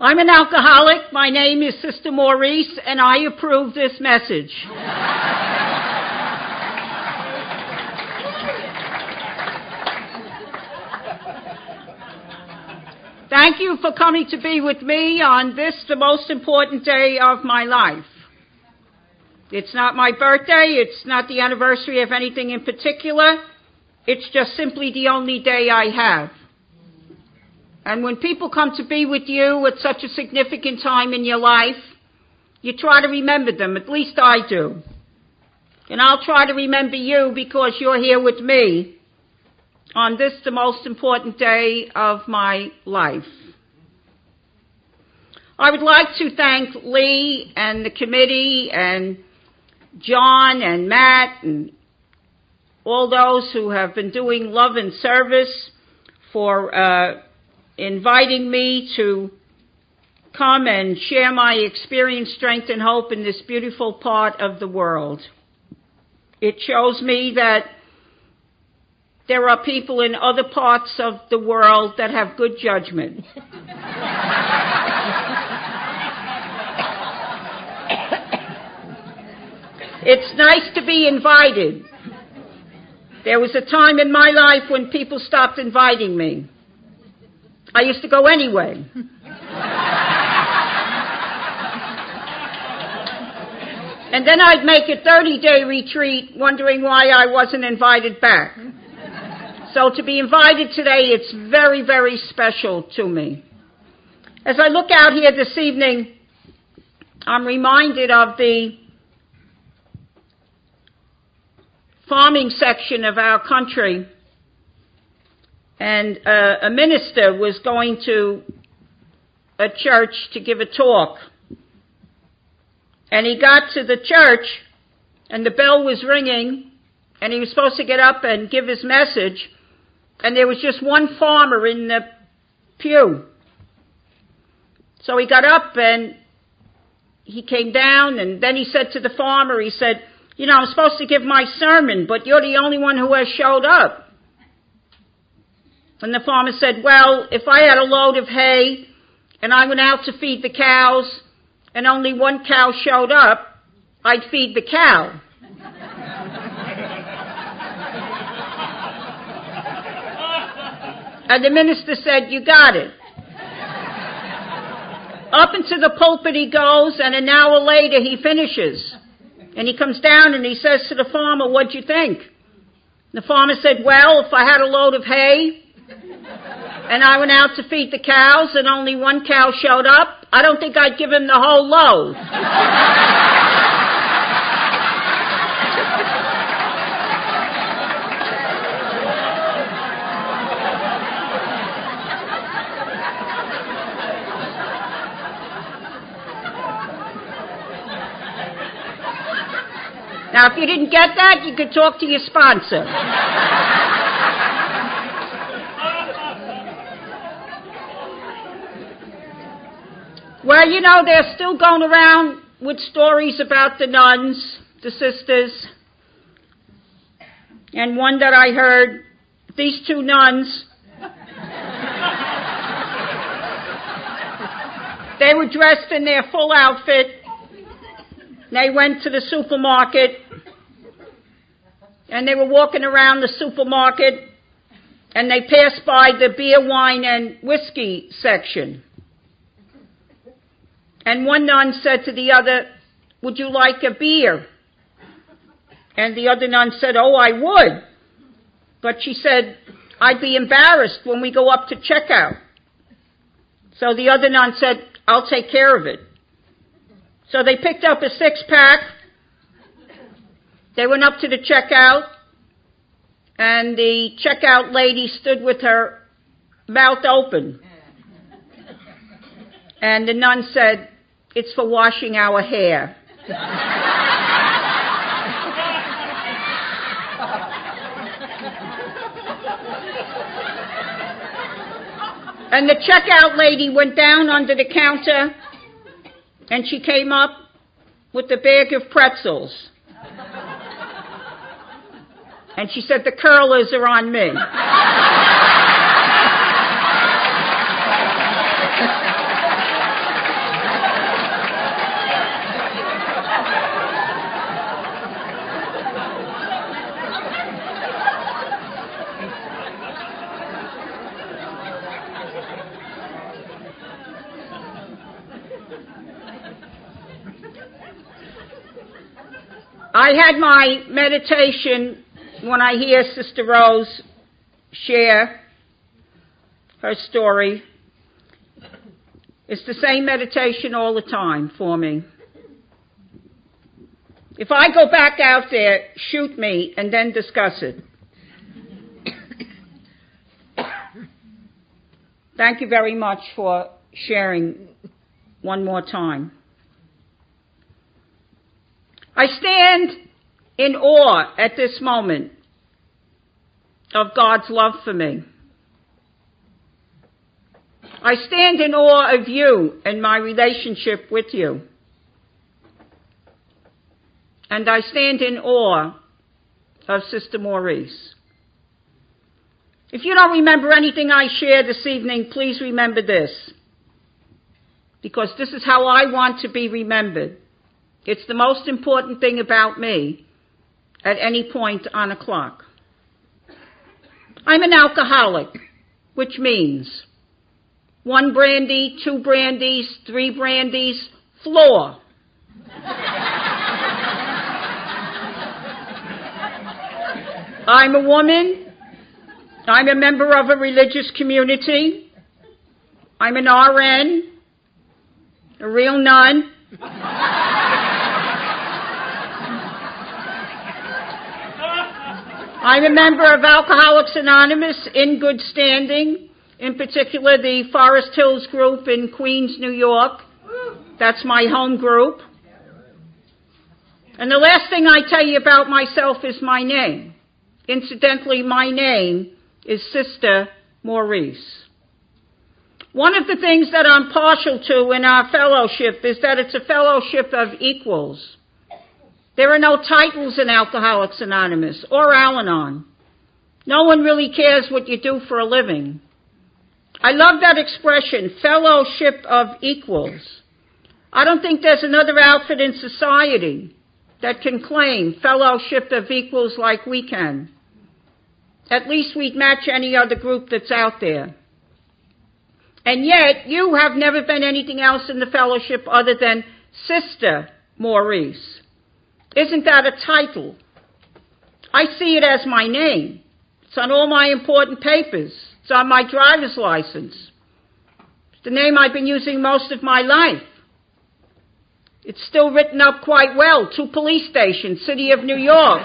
I'm an alcoholic. My name is Sister Maurice, and I approve this message. Thank you for coming to be with me on this, the most important day of my life. It's not my birthday. It's not the anniversary of anything in particular. It's just simply the only day I have. And when people come to be with you at such a significant time in your life, you try to remember them. At least I do. And I'll try to remember you because you're here with me on this, the most important day of my life. I would like to thank Lee and the committee and John and Matt and all those who have been doing love and service for inviting me to come and share my experience, strength, and hope in this beautiful part of the world. It shows me that there are people in other parts of the world that have good judgment. It's nice to be invited. There was a time in my life when people stopped inviting me. I used to go anyway. And then I'd make a 30-day retreat wondering why I wasn't invited back. So to be invited today, it's very, very special to me. As I look out here this evening, I'm reminded of the farming section of our country. And a minister was going to a church to give a talk. And he got to the church, and the bell was ringing, and he was supposed to get up and give his message, and there was just one farmer in the pew. So he got up, and he came down, and then he said to the farmer, he said, "You know, I'm supposed to give my sermon, but you're the only one who has showed up." And the farmer said, "Well, if I had a load of hay and I went out to feed the cows and only one cow showed up, I'd feed the cow." And the minister said, "You got it." Up into the pulpit he goes, and an hour later he finishes. And he comes down and he says to the farmer, "What'd you think?" The farmer said, "Well, if I had a load of hay and I went out to feed the cows and only one cow showed up, I don't think I'd give him the whole load." Now, if you didn't get that, you could talk to your sponsor. Well, you know, they're still going around with stories about the nuns, the sisters. And one that I heard, these two nuns, they were dressed in their full outfit. They went to the supermarket, and they were walking around the supermarket, and they passed by the beer, wine, and whiskey section. And one nun said to the other, "Would you like a beer?" And the other nun said, "Oh, I would." But she said, "I'd be embarrassed when we go up to checkout." So the other nun said, "I'll take care of it." So they picked up a 6-pack. They went up to the checkout, and the checkout lady stood with her mouth open. And the nun said, "It's for washing our hair." And the checkout lady went down under the counter, and she came up with a bag of pretzels. And she said, "The curlers are on me." I had my meditation when I hear Sister Rose share her story. It's the same meditation all the time for me. If I go back out there, shoot me and then discuss it. Thank you very much for sharing one more time. I stand in awe at this moment of God's love for me. I stand in awe of you and my relationship with you. And I stand in awe of Sister Maurice. If you don't remember anything I shared this evening, please remember this. Because this is how I want to be remembered. It's the most important thing about me at any point on a clock. I'm an alcoholic, which means 1 brandy, 2 brandies, 3 brandies, floor. I'm a woman. I'm a member of a religious community. I'm an RN, a real nun. I'm a member of Alcoholics Anonymous in good standing, in particular the Forest Hills group in Queens, New York. That's my home group. And the last thing I tell you about myself is my name. Incidentally, my name is Sister Maurice. One of the things that I'm partial to in our fellowship is that it's a fellowship of equals. There are no titles in Alcoholics Anonymous or Al-Anon. No one really cares what you do for a living. I love that expression, fellowship of equals. I don't think there's another outfit in society that can claim fellowship of equals like we can. At least we'd match any other group that's out there. And yet, you have never been anything else in the fellowship other than Sister Maurice. Isn't that a title? I see it as my name. It's on all my important papers. It's on my driver's license. It's the name I've been using most of my life. It's still written up quite well. 2 police stations, City of New York.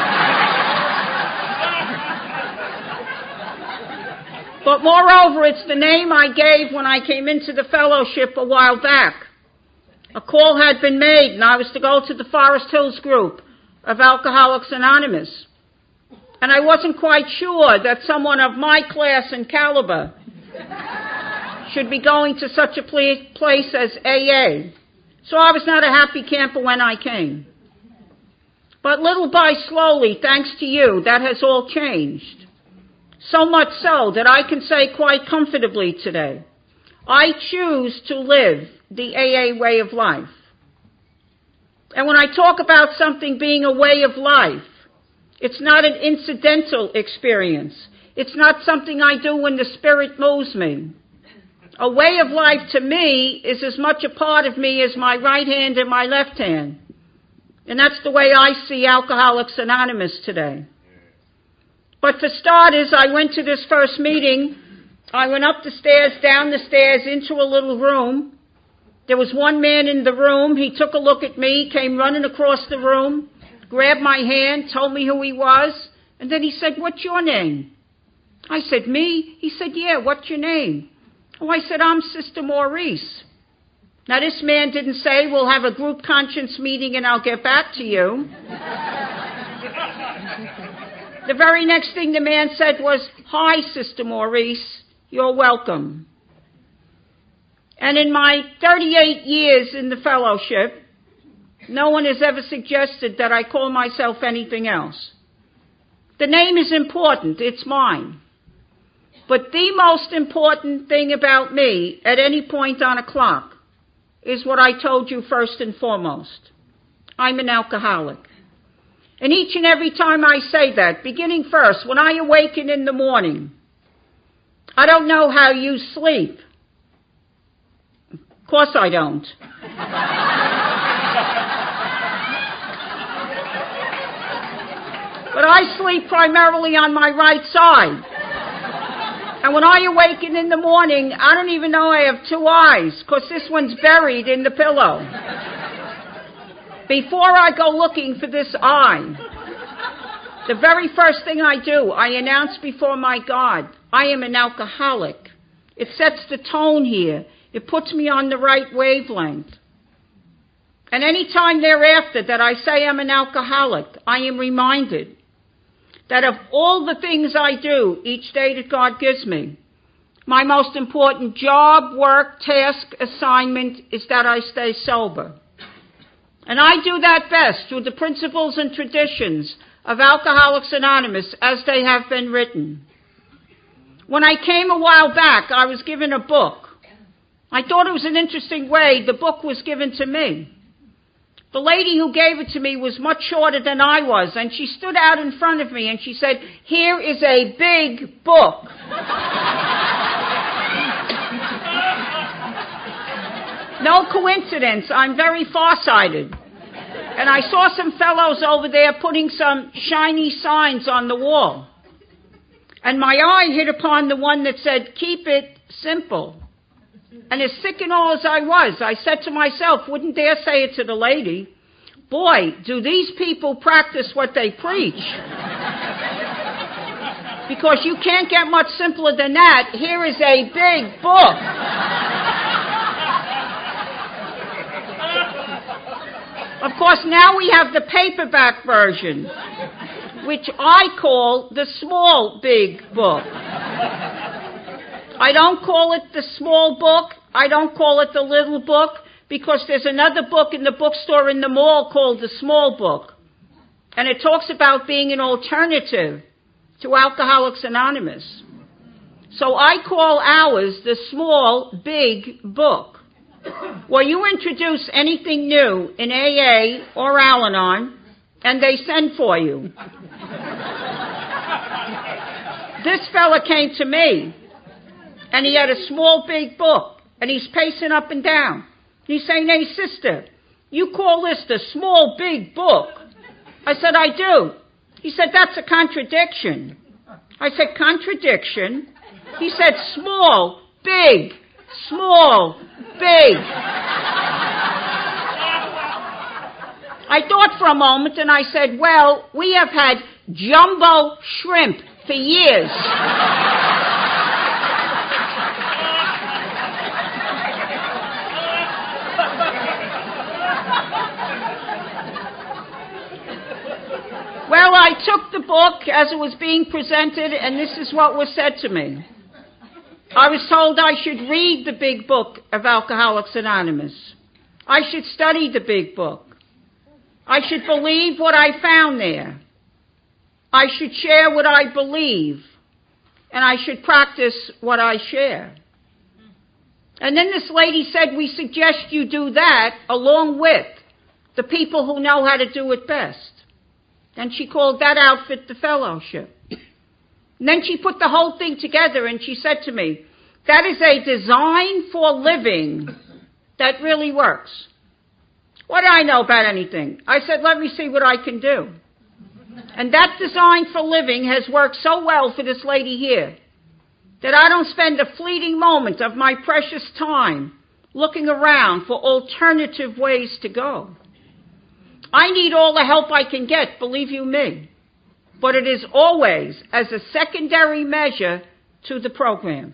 But moreover, it's the name I gave when I came into the fellowship a while back. A call had been made, and I was to go to the Forest Hills group of Alcoholics Anonymous. And I wasn't quite sure that someone of my class and caliber should be going to such a place as AA. So I was not a happy camper when I came. But little by slowly, thanks to you, that has all changed. So much so that I can say quite comfortably today, I choose to live the AA way of life. And when I talk about something being a way of life, it's not an incidental experience. It's not something I do when the Spirit moves me. A way of life to me is as much a part of me as my right hand and my left hand. And that's the way I see Alcoholics Anonymous today. But for starters, I went to this first meeting. I went up the stairs, down the stairs, into a little room. There was one man in the room. He took a look at me, came running across the room, grabbed my hand, told me who he was, and then he said, "What's your name?" I said, "Me?" He said, "Yeah, what's your name?" Oh, I said, "I'm Sister Maurice." Now, this man didn't say, "We'll have a group conscience meeting and I'll get back to you." The very next thing the man said was, "Hi, Sister Maurice, you're welcome." And in my 38 years in the fellowship, no one has ever suggested that I call myself anything else. The name is important, it's mine. But the most important thing about me at any point on a clock is what I told you first and foremost. I'm an alcoholic. And each and every time I say that, beginning first, when I awaken in the morning, I don't know how you sleep. Of course I don't. But I sleep primarily on my right side. And when I awaken in the morning, I don't even know I have two eyes, because this one's buried in the pillow. Before I go looking for this eye, the very first thing I do, I announce before my God, I am an alcoholic. It sets the tone here. It puts me on the right wavelength. And any time thereafter that I say I'm an alcoholic, I am reminded that of all the things I do each day that God gives me, my most important job, work, task, assignment is that I stay sober. And I do that best through the principles and traditions of Alcoholics Anonymous as they have been written. When I came a while back, I was given a book. I thought it was an interesting way the book was given to me. The lady who gave it to me was much shorter than I was, and she stood out in front of me and she said, "Here is a big book." No coincidence, I'm very farsighted. And I saw some fellows over there putting some shiny signs on the wall. And my eye hit upon the one that said, "Keep it simple." And as sick and all as I was, I said to myself, wouldn't dare say it to the lady, boy, do these people practice what they preach. Because you can't get much simpler than that. Here is a big book. Of course, now we have the paperback version, which I call the small big book. I don't call it the small book. I don't call it the little book, because there's another book in the bookstore in the mall called the small book. And it talks about being an alternative to Alcoholics Anonymous. So I call ours the small big book. Well, you introduce anything new in AA or Al-Anon, and they send for you. This fella came to me, and he had a small big book, and he's pacing up and down. He's saying, "Hey, sister, you call this the small big book?" I said, "I do." He said, "That's a contradiction." I said, "Contradiction?" He said, "Small, big, small, big." I thought for a moment, and I said, "Well, we have had jumbo shrimp for years." Well, I took the book as it was being presented, and this is what was said to me. I was told I should read the big book of Alcoholics Anonymous. I should study the big book. I should believe what I found there. I should share what I believe, and I should practice what I share. And then this lady said, "We suggest you do that along with the people who know how to do it best." And she called that outfit the fellowship. And then she put the whole thing together and she said to me, "That is a design for living that really works." What do I know about anything? I said, "Let me see what I can do." And that design for living has worked so well for this lady here that I don't spend a fleeting moment of my precious time looking around for alternative ways to go. I need all the help I can get, believe you me. But it is always as a secondary measure to the program.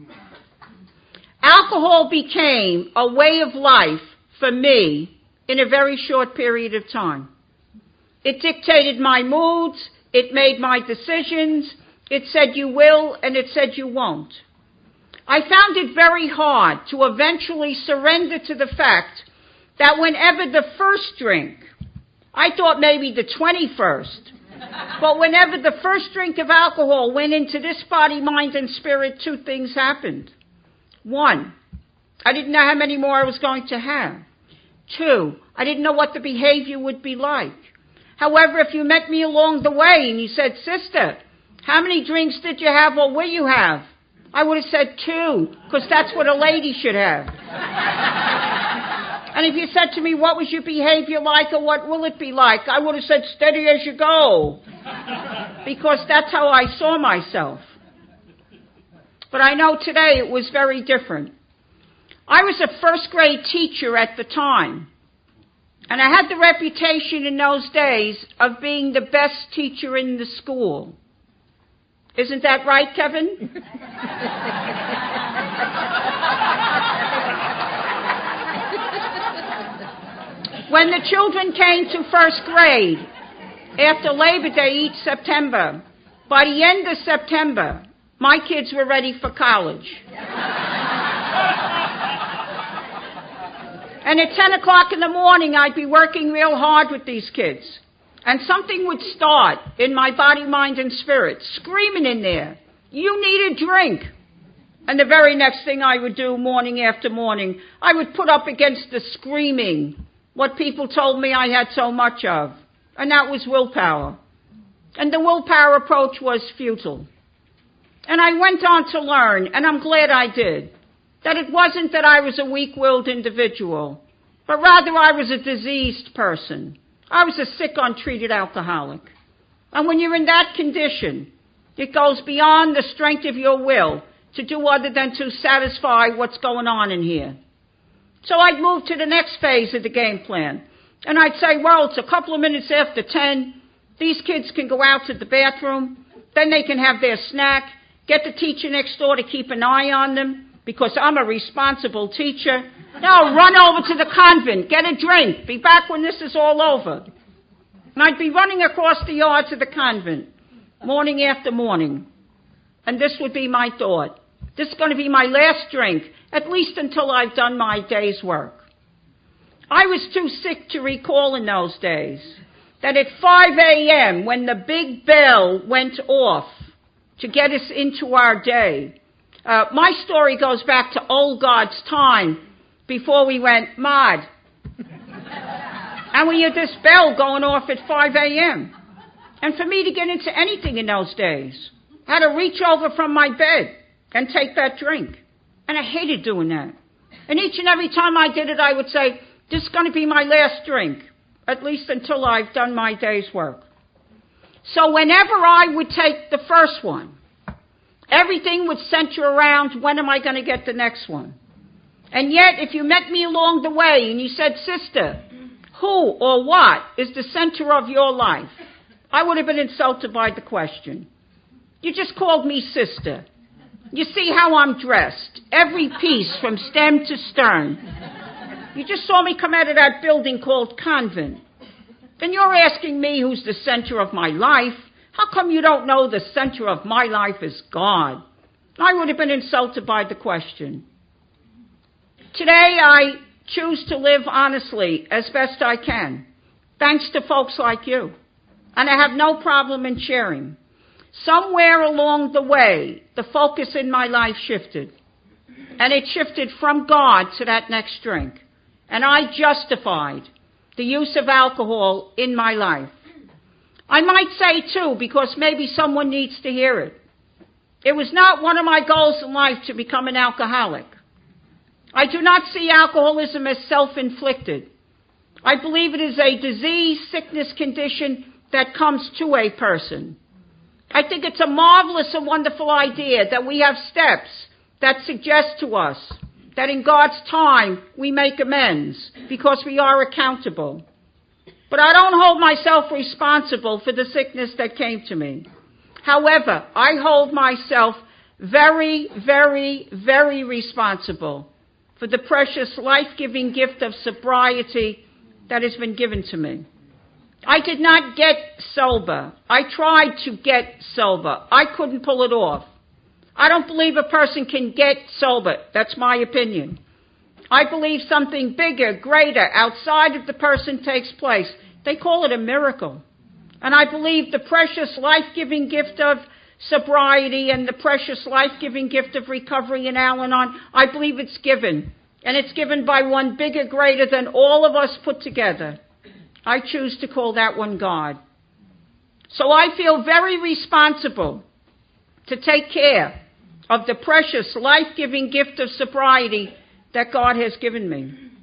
Alcohol became a way of life for me in a very short period of time. It dictated my moods, it made my decisions, it said you will, and it said you won't. I found it very hard to eventually surrender to the fact that whenever the first drink, I thought maybe the 21st, but whenever the first drink of alcohol went into this body, mind, and spirit, two things happened. One, I didn't know how many more I was going to have. Two, I didn't know what the behavior would be like. However, if you met me along the way and you said, "Sister, how many drinks did you have or will you have?" I would have said 2, because that's what a lady should have. And if you said to me, what was your behavior like or what will it be like? I would have said, steady as you go. Because that's how I saw myself. But I know today it was very different. I was a first grade teacher at the time. And I had the reputation in those days of being the best teacher in the school. Isn't that right, Kevin? When the children came to first grade, after Labor Day each September, by the end of September, my kids were ready for college. And at 10 o'clock in the morning, I'd be working real hard with these kids. And something would start in my body, mind, and spirit, screaming in there, you need a drink. And the very next thing I would do morning after morning, I would put up against the screaming what people told me I had so much of. And that was willpower. And the willpower approach was futile. And I went on to learn, and I'm glad I did, that it wasn't that I was a weak-willed individual, but rather I was a diseased person. I was a sick, untreated alcoholic. And when you're in that condition, it goes beyond the strength of your will to do other than to satisfy what's going on in here. So I'd move to the next phase of the game plan. And I'd say, well, it's a couple of minutes after 10. These kids can go out to the bathroom. Then they can have their snack. Get the teacher next door to keep an eye on them because I'm a responsible teacher. Now run over to the convent. Get a drink. Be back when this is all over. And I'd be running across the yard to the convent morning after morning. And this would be my thought. This is going to be my last drink, at least until I've done my day's work. I was too sick to recall in those days that at 5 a.m., when the big bell went off to get us into our day, my story goes back to old God's time before we went mad. And we had this bell going off at 5 a.m. And for me to get into anything in those days, I had to reach over from my bed and take that drink. And I hated doing that. And each and every time I did it, I would say, this is going to be my last drink, at least until I've done my day's work. So whenever I would take the first one, everything would center around, when am I going to get the next one? And yet, if you met me along the way and you said, sister, who or what is the center of your life? I would have been insulted by the question. You just called me sister. You see how I'm dressed, every piece from stem to stern. You just saw me come out of that building called convent. Then you're asking me who's the center of my life. How come you don't know the center of my life is God? I would have been insulted by the question. Today I choose to live honestly as best I can, thanks to folks like you. And I have no problem in sharing. Somewhere along the way, the focus in my life shifted. And it shifted from God to that next drink. And I justified the use of alcohol in my life. I might say, too, because maybe someone needs to hear it. It was not one of my goals in life to become an alcoholic. I do not see alcoholism as self-inflicted. I believe it is a disease, sickness condition that comes to a person. I think it's a marvelous and wonderful idea that we have steps that suggest to us that in God's time we make amends because we are accountable. But I don't hold myself responsible for the sickness that came to me. However, I hold myself very, very, very responsible for the precious life-giving gift of sobriety that has been given to me. I did not get sober. I tried to get sober. I couldn't pull it off. I don't believe a person can get sober. That's my opinion. I believe something bigger, greater, outside of the person takes place. They call it a miracle. And I believe the precious life-giving gift of sobriety and the precious life-giving gift of recovery in Al-Anon, I believe it's given. And it's given by one bigger, greater than all of us put together. I choose to call that one God. So I feel very responsible to take care of the precious life-giving gift of sobriety that God has given me.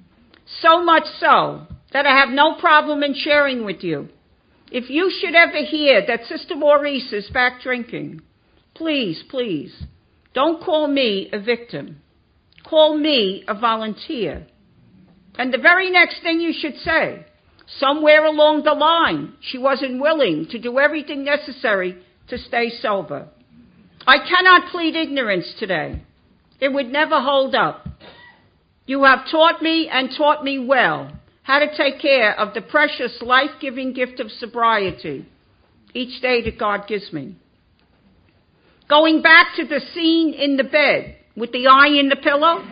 So much so that I have no problem in sharing with you. If you should ever hear that Sister Maurice is back drinking, please, please, don't call me a victim. Call me a volunteer. And the very next thing you should say, somewhere along the line, she wasn't willing to do everything necessary to stay sober. I cannot plead ignorance today. It would never hold up. You have taught me and taught me well how to take care of the precious life-giving gift of sobriety each day that God gives me. Going back to the scene in the bed with the eye in the pillow,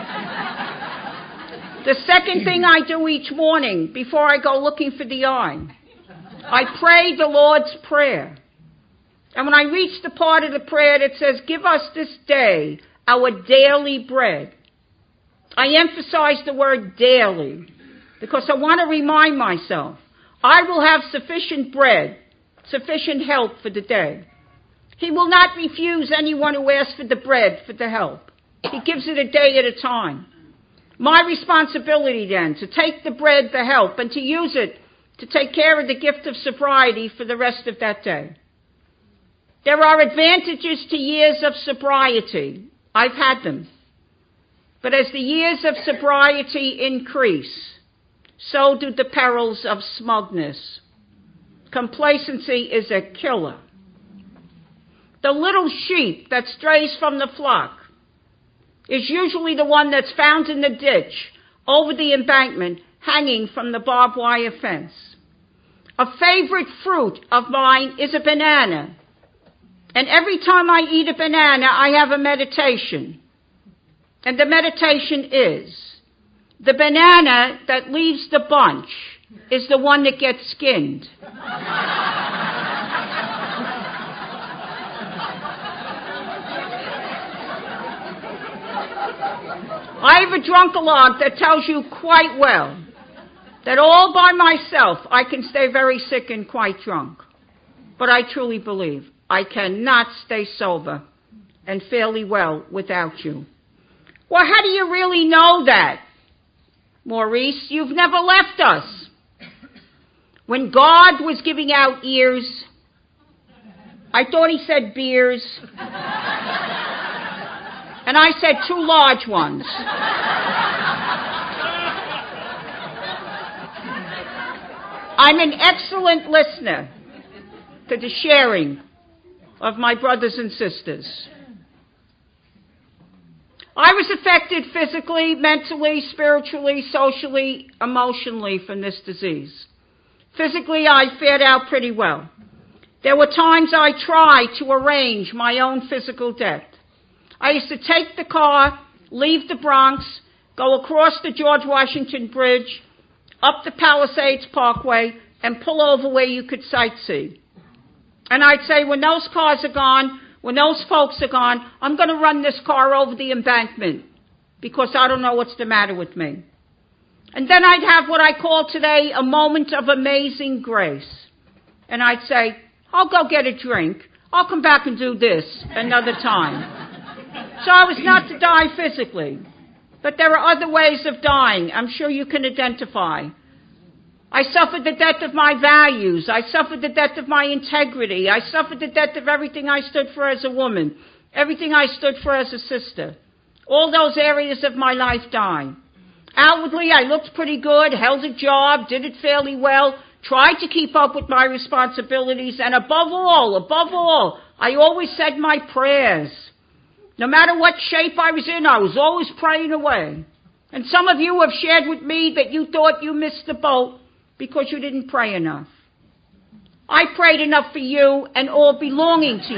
the second thing I do each morning before I go looking for the eye, I pray the Lord's Prayer. And when I reach the part of the prayer that says, give us this day our daily bread, I emphasize the word daily because I want to remind myself, I will have sufficient bread, sufficient help for the day. He will not refuse anyone who asks for the bread for the help. He gives it a day at a time. My responsibility then to take the bread, the help, and to use it to take care of the gift of sobriety for the rest of that day. There are advantages to years of sobriety. I've had them. But as the years of sobriety increase, so do the perils of smugness. Complacency is a killer. The little sheep that strays from the flock is usually the one that's found in the ditch over the embankment hanging from the barbed wire fence. A favorite fruit of mine is a banana. And every time I eat a banana, I have a meditation. And the meditation is, the banana that leaves the bunch is the one that gets skinned. I have a drunk-a-log that tells you quite well that all by myself I can stay very sick and quite drunk. But I truly believe I cannot stay sober and fairly well without you. Well, how do you really know that? Maurice, you've never left us. When God was giving out ears, I thought he said beers. And I said 2 large ones. I'm an excellent listener to the sharing of my brothers and sisters. I was affected physically, mentally, spiritually, socially, emotionally from this disease. Physically, I fared out pretty well. There were times I tried to arrange my own physical death. I used to take the car, leave the Bronx, go across the George Washington Bridge, up the Palisades Parkway, and pull over where you could sightsee. And I'd say, when those cars are gone, when those folks are gone, I'm going to run this car over the embankment because I don't know what's the matter with me. And then I'd have what I call today a moment of amazing grace. And I'd say, I'll go get a drink. I'll come back and do this another time. So I was not to die physically. But there are other ways of dying I'm sure you can identify. I suffered the death of my values. I suffered the death of my integrity. I suffered the death of everything I stood for as a woman, everything I stood for as a sister. All those areas of my life died. Outwardly, I looked pretty good, held a job, did it fairly well, tried to keep up with my responsibilities, and above all, I always said my prayers. No matter what shape I was in, I was always praying away. And some of you have shared with me that you thought you missed the boat because you didn't pray enough. I prayed enough for you and all belonging to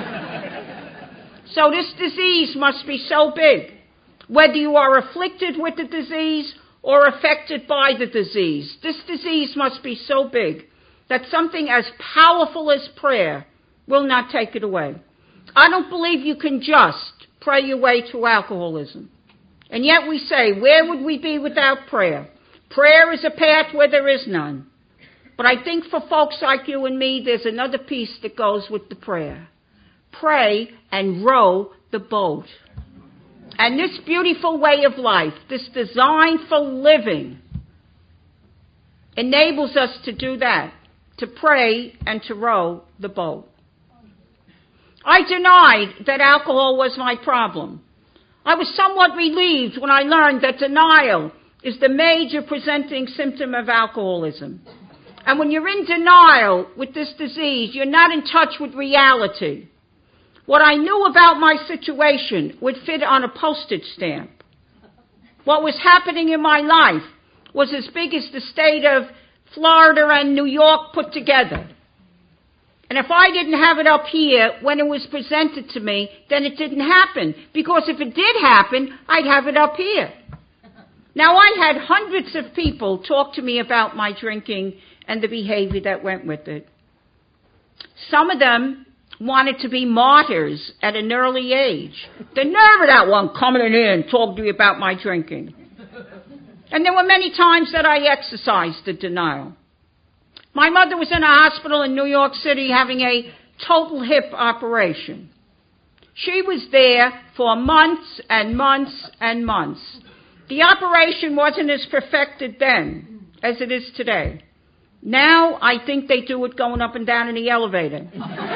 you. So this disease must be so big, whether you are afflicted with the disease or affected by the disease. This disease must be so big that something as powerful as prayer will not take it away. I don't believe you can just pray your way through alcoholism. And yet we say, where would we be without prayer? Prayer is a path where there is none. But I think for folks like you and me, there's another piece that goes with the prayer. Pray and row the boat. And this beautiful way of life, this design for living, enables us to do that, to pray and to row the boat. I denied that alcohol was my problem. I was somewhat relieved when I learned that denial is the major presenting symptom of alcoholism. And when you're in denial with this disease, you're not in touch with reality. What I knew about my situation would fit on a postage stamp. What was happening in my life was as big as the state of Florida and New York put together. And if I didn't have it up here when it was presented to me, then it didn't happen. Because if it did happen, I'd have it up here. Now, I had hundreds of people talk to me about my drinking and the behavior that went with it. Some of them wanted to be martyrs at an early age. The nerve of that one coming in here and talking to me about my drinking. And there were many times that I exercised the denial. My mother was in a hospital in New York City having a total hip operation. She was there for months and months and months. The operation wasn't as perfected then as it is today. Now, I think they do it going up and down in the elevator.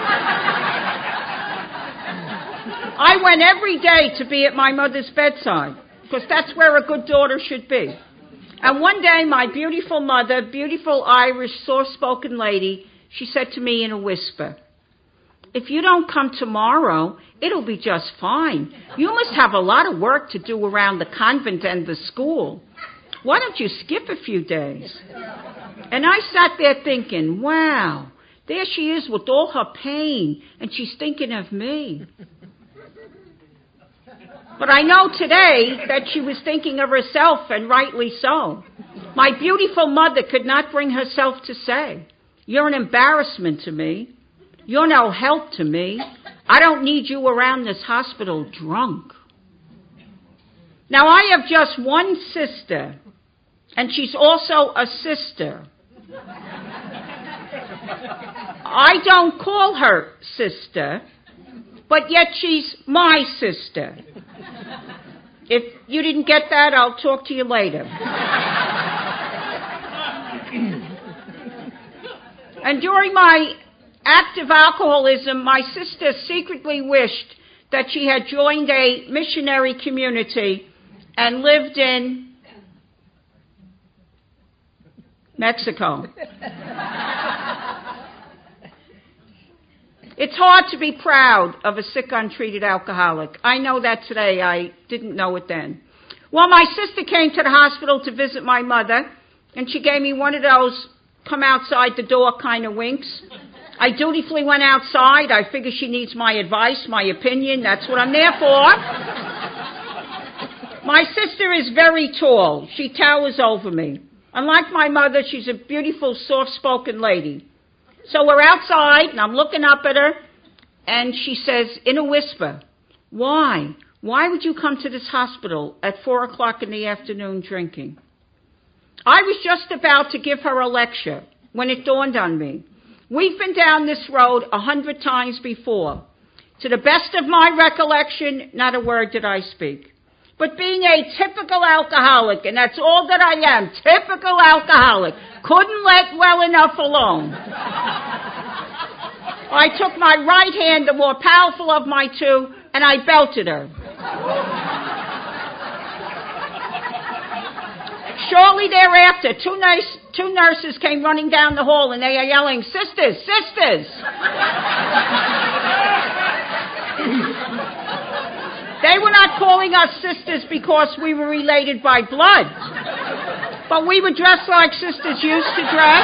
I went every day to be at my mother's bedside, because that's where a good daughter should be. And one day, my beautiful mother, beautiful Irish, soft-spoken lady, she said to me in a whisper, "If you don't come tomorrow, it'll be just fine. You must have a lot of work to do around the convent and the school. Why don't you skip a few days?" And I sat there thinking, wow, there she is with all her pain, and she's thinking of me. But I know today that she was thinking of herself, and rightly so. My beautiful mother could not bring herself to say, "You're an embarrassment to me. You're no help to me. I don't need you around this hospital drunk." Now, I have just one sister, and she's also a sister. I don't call her sister, but yet she's my sister. If you didn't get that, I'll talk to you later. And during my active alcoholism, my sister secretly wished that she had joined a missionary community and lived in Mexico. It's hard to be proud of a sick, untreated alcoholic. I know that today. I didn't know it then. Well, my sister came to the hospital to visit my mother, and she gave me one of those come outside the door kind of winks. I dutifully went outside. I figure she needs my advice, my opinion. That's what I'm there for. My sister is very tall. She towers over me. Unlike my mother, she's a beautiful, soft-spoken lady. So we're outside, and I'm looking up at her, and she says in a whisper, "Why? Why would you come to this hospital at 4 o'clock in the afternoon drinking?" I was just about to give her a lecture when it dawned on me. We've been down this road 100 times before. To the best of my recollection, not a word did I speak. But being a typical alcoholic, and that's all that I am, typical alcoholic, couldn't let well enough alone. I took my right hand, the more powerful of my two, and I belted her. Shortly thereafter, two nurses came running down the hall, and they are yelling, "Sisters, sisters!" They were not calling us sisters because we were related by blood, but we were dressed like sisters used to dress.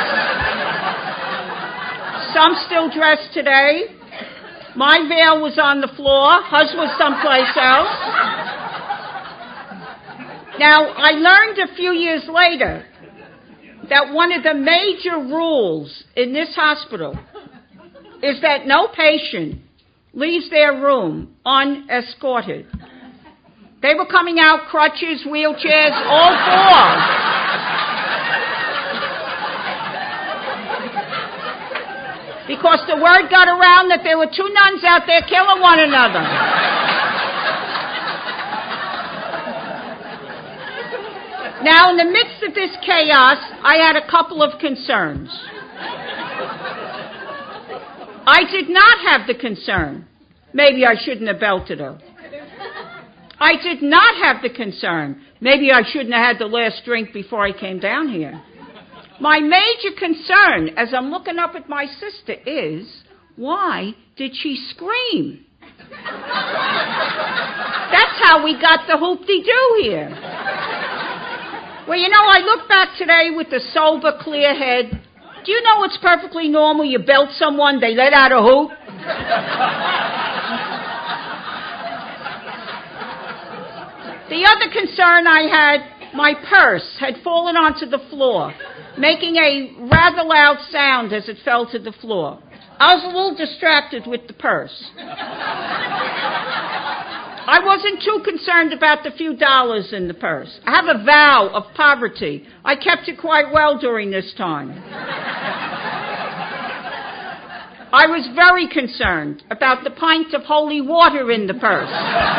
Some still dress today. My veil was on the floor. Hers was someplace else. Now, I learned a few years later that one of the major rules in this hospital is that no patient leaves their room unescorted. They were coming out crutches, wheelchairs, all four. Because the word got around that there were two nuns out there killing one another. Now, in the midst of this chaos, I had a couple of concerns. I did not have the concern, maybe I shouldn't have belted her. I did not have the concern, maybe I shouldn't have had the last drink before I came down here. My major concern, as I'm looking up at my sister, is, why did she scream? That's how we got the hoop-de-doo here. Well, you know, I look back today with a sober, clear head. Do you know it's perfectly normal? You belt someone, they let out a hoop. The other concern I had, my purse had fallen onto the floor, making a rather loud sound as it fell to the floor. I was a little distracted with the purse. I wasn't too concerned about the few dollars in the purse. I have a vow of poverty. I kept it quite well during this time. I was very concerned about the pint of holy water in the purse.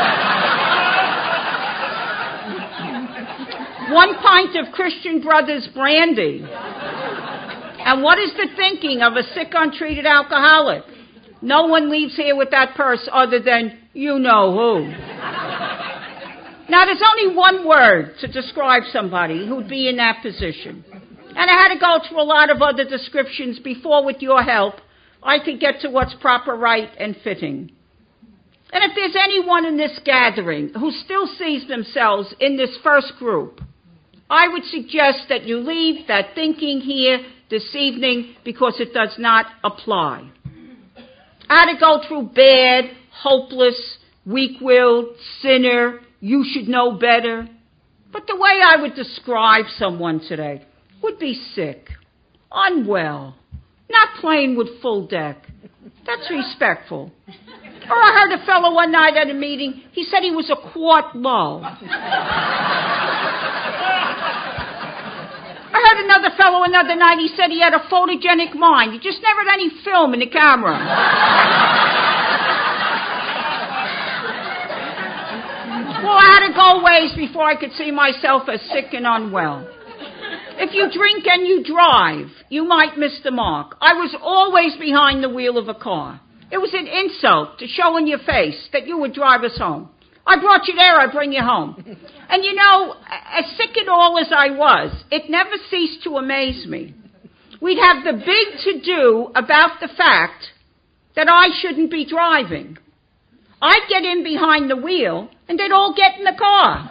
1 pint of Christian Brothers brandy. And what is the thinking of a sick, untreated alcoholic? No one leaves here with that purse other than you know who. Now, there's only one word to describe somebody who'd be in that position. And I had to go through a lot of other descriptions before, with your help, I could get to what's proper, right, and fitting. And if there's anyone in this gathering who still sees themselves in this first group, I would suggest that you leave that thinking here this evening because it does not apply. I had to go through bad, hopeless, weak-willed, sinner, you should know better. But the way I would describe someone today would be sick, unwell, not playing with full deck. That's respectful. Or I heard a fellow one night at a meeting, he said he was a quart low. I heard another fellow another night, he said he had a photogenic mind. He just never had any film in the camera. Well, I had to go ways before I could see myself as sick and unwell. If you drink and you drive, you might miss the mark. I was always behind the wheel of a car. It was an insult to show in your face that you would drive us home. I brought you there, I bring you home. And you know, as sick and all as I was, it never ceased to amaze me. We'd have the big to-do about the fact that I shouldn't be driving. I'd get in behind the wheel, and they'd all get in the car.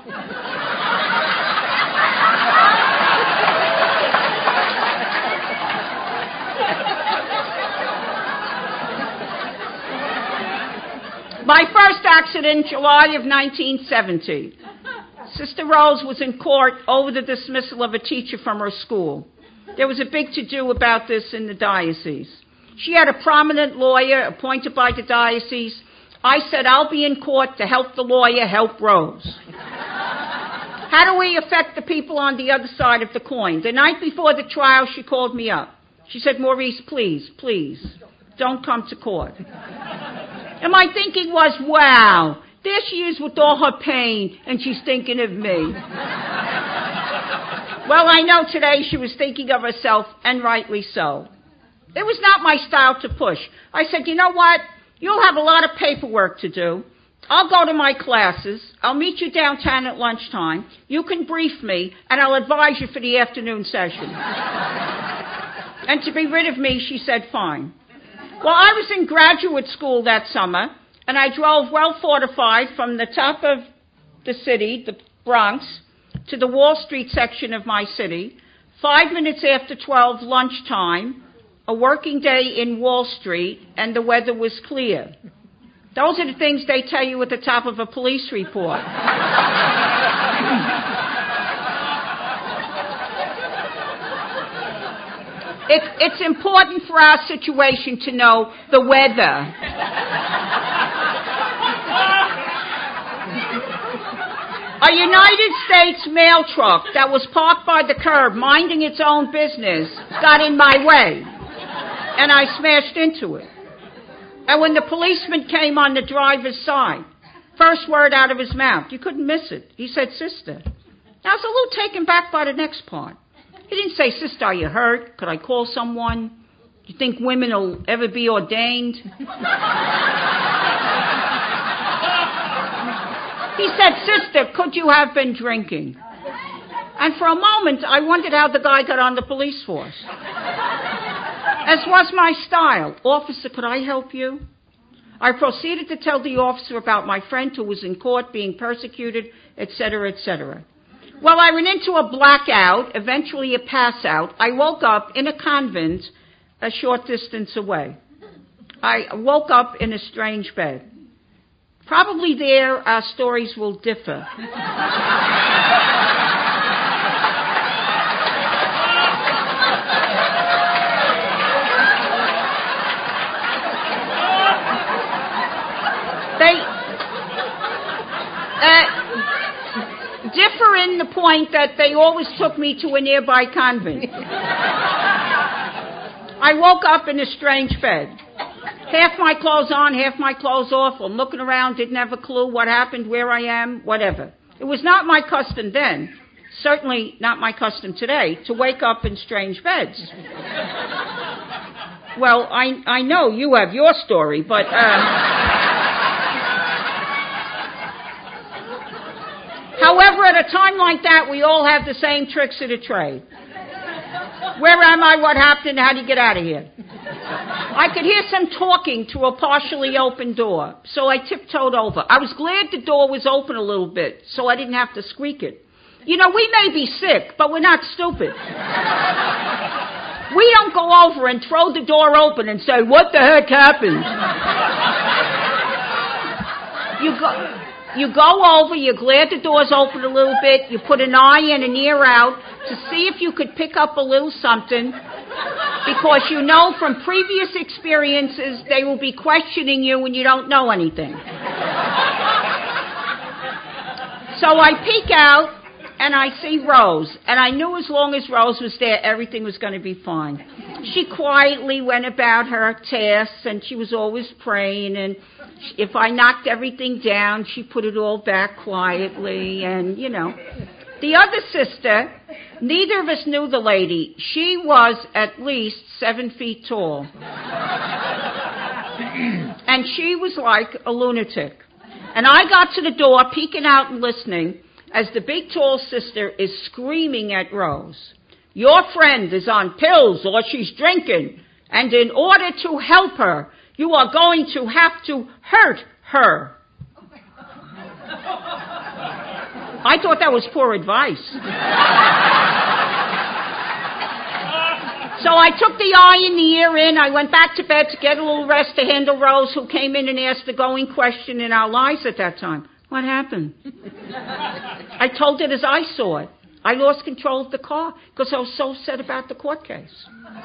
My first accident, July of 1970. Sister Rose was in court over the dismissal of a teacher from her school. There was a big to-do about this in the diocese. She had a prominent lawyer appointed by the diocese. I said, I'll be in court to help the lawyer help Rose. How do we affect the people on the other side of the coin? The night before the trial, she called me up. She said, Maurice, please, don't come to court. And my thinking was, wow, there she is with all her pain, and she's thinking of me. Well, I know today she was thinking of herself, and rightly so. It was not my style to push. I said, you know what? You'll have a lot of paperwork to do. I'll go to my classes. I'll meet you downtown at lunchtime. You can brief me, and I'll advise you for the afternoon session. And to be rid of me, she said, fine. Well, I was in graduate school that summer, and I drove well fortified from the top of the city, the Bronx, to the Wall Street section of my city. 5 minutes after 12, lunchtime, a working day in Wall Street, and the weather was clear. Those are the things they tell you at the top of a police report. It's important for our situation to know the weather. A United States mail truck that was parked by the curb, minding its own business, got in my way, and I smashed into it. And when the policeman came on the driver's side, first word out of his mouth, you couldn't miss it. He said, sister. Now, I was a little taken back by the next part. He didn't say, "Sister, are you hurt? Could I call someone? Do you think women will ever be ordained?" He said, "Sister, could you have been drinking?" And for a moment, I wondered how the guy got on the police force. As was my style. "Officer, could I help you?" I proceeded to tell the officer about my friend who was in court being persecuted, etc., etc. Well, I went into a blackout, eventually a pass out. I woke up in a convent a short distance away. I woke up in a strange bed. Probably there our stories will differ. They differ in the point that they always took me to a nearby convent. I woke up in a strange bed. Half my clothes on, half my clothes off. I'm looking around, didn't have a clue what happened, where I am, whatever. It was not my custom then, certainly not my custom today, to wake up in strange beds. Well, I know you have your story, but... However, at a time like that, we all have the same tricks of the trade. Where am I? What happened? How do you get out of here? I could hear some talking through a partially open door, so I tiptoed over. I was glad the door was open a little bit, so I didn't have to squeak it. You know, we may be sick, but we're not stupid. We don't go over and throw the door open and say, "What the heck happened?" You go over, you're glad the door's open a little bit, you put an eye in, an ear out to see if you could pick up a little something, because you know from previous experiences they will be questioning you when you don't know anything. So I peek out, and I see Rose, and I knew as long as Rose was there, everything was going to be fine. She quietly went about her tasks, and she was always praying, and if I knocked everything down, she put it all back quietly, and, you know. The other sister, neither of us knew the lady. She was at least 7 feet tall. And she was like a lunatic. And I got to the door, peeking out and listening, as the big tall sister is screaming at Rose. "Your friend is on pills or she's drinking, and in order to help her, you are going to have to hurt her." I thought that was poor advice. So I took the eye and the ear in. I went back to bed to get a little rest to handle Rose, who came in and asked the going question in our lives at that time. "What happened?" I told it as I saw it. I lost control of the car because I was so upset about the court case.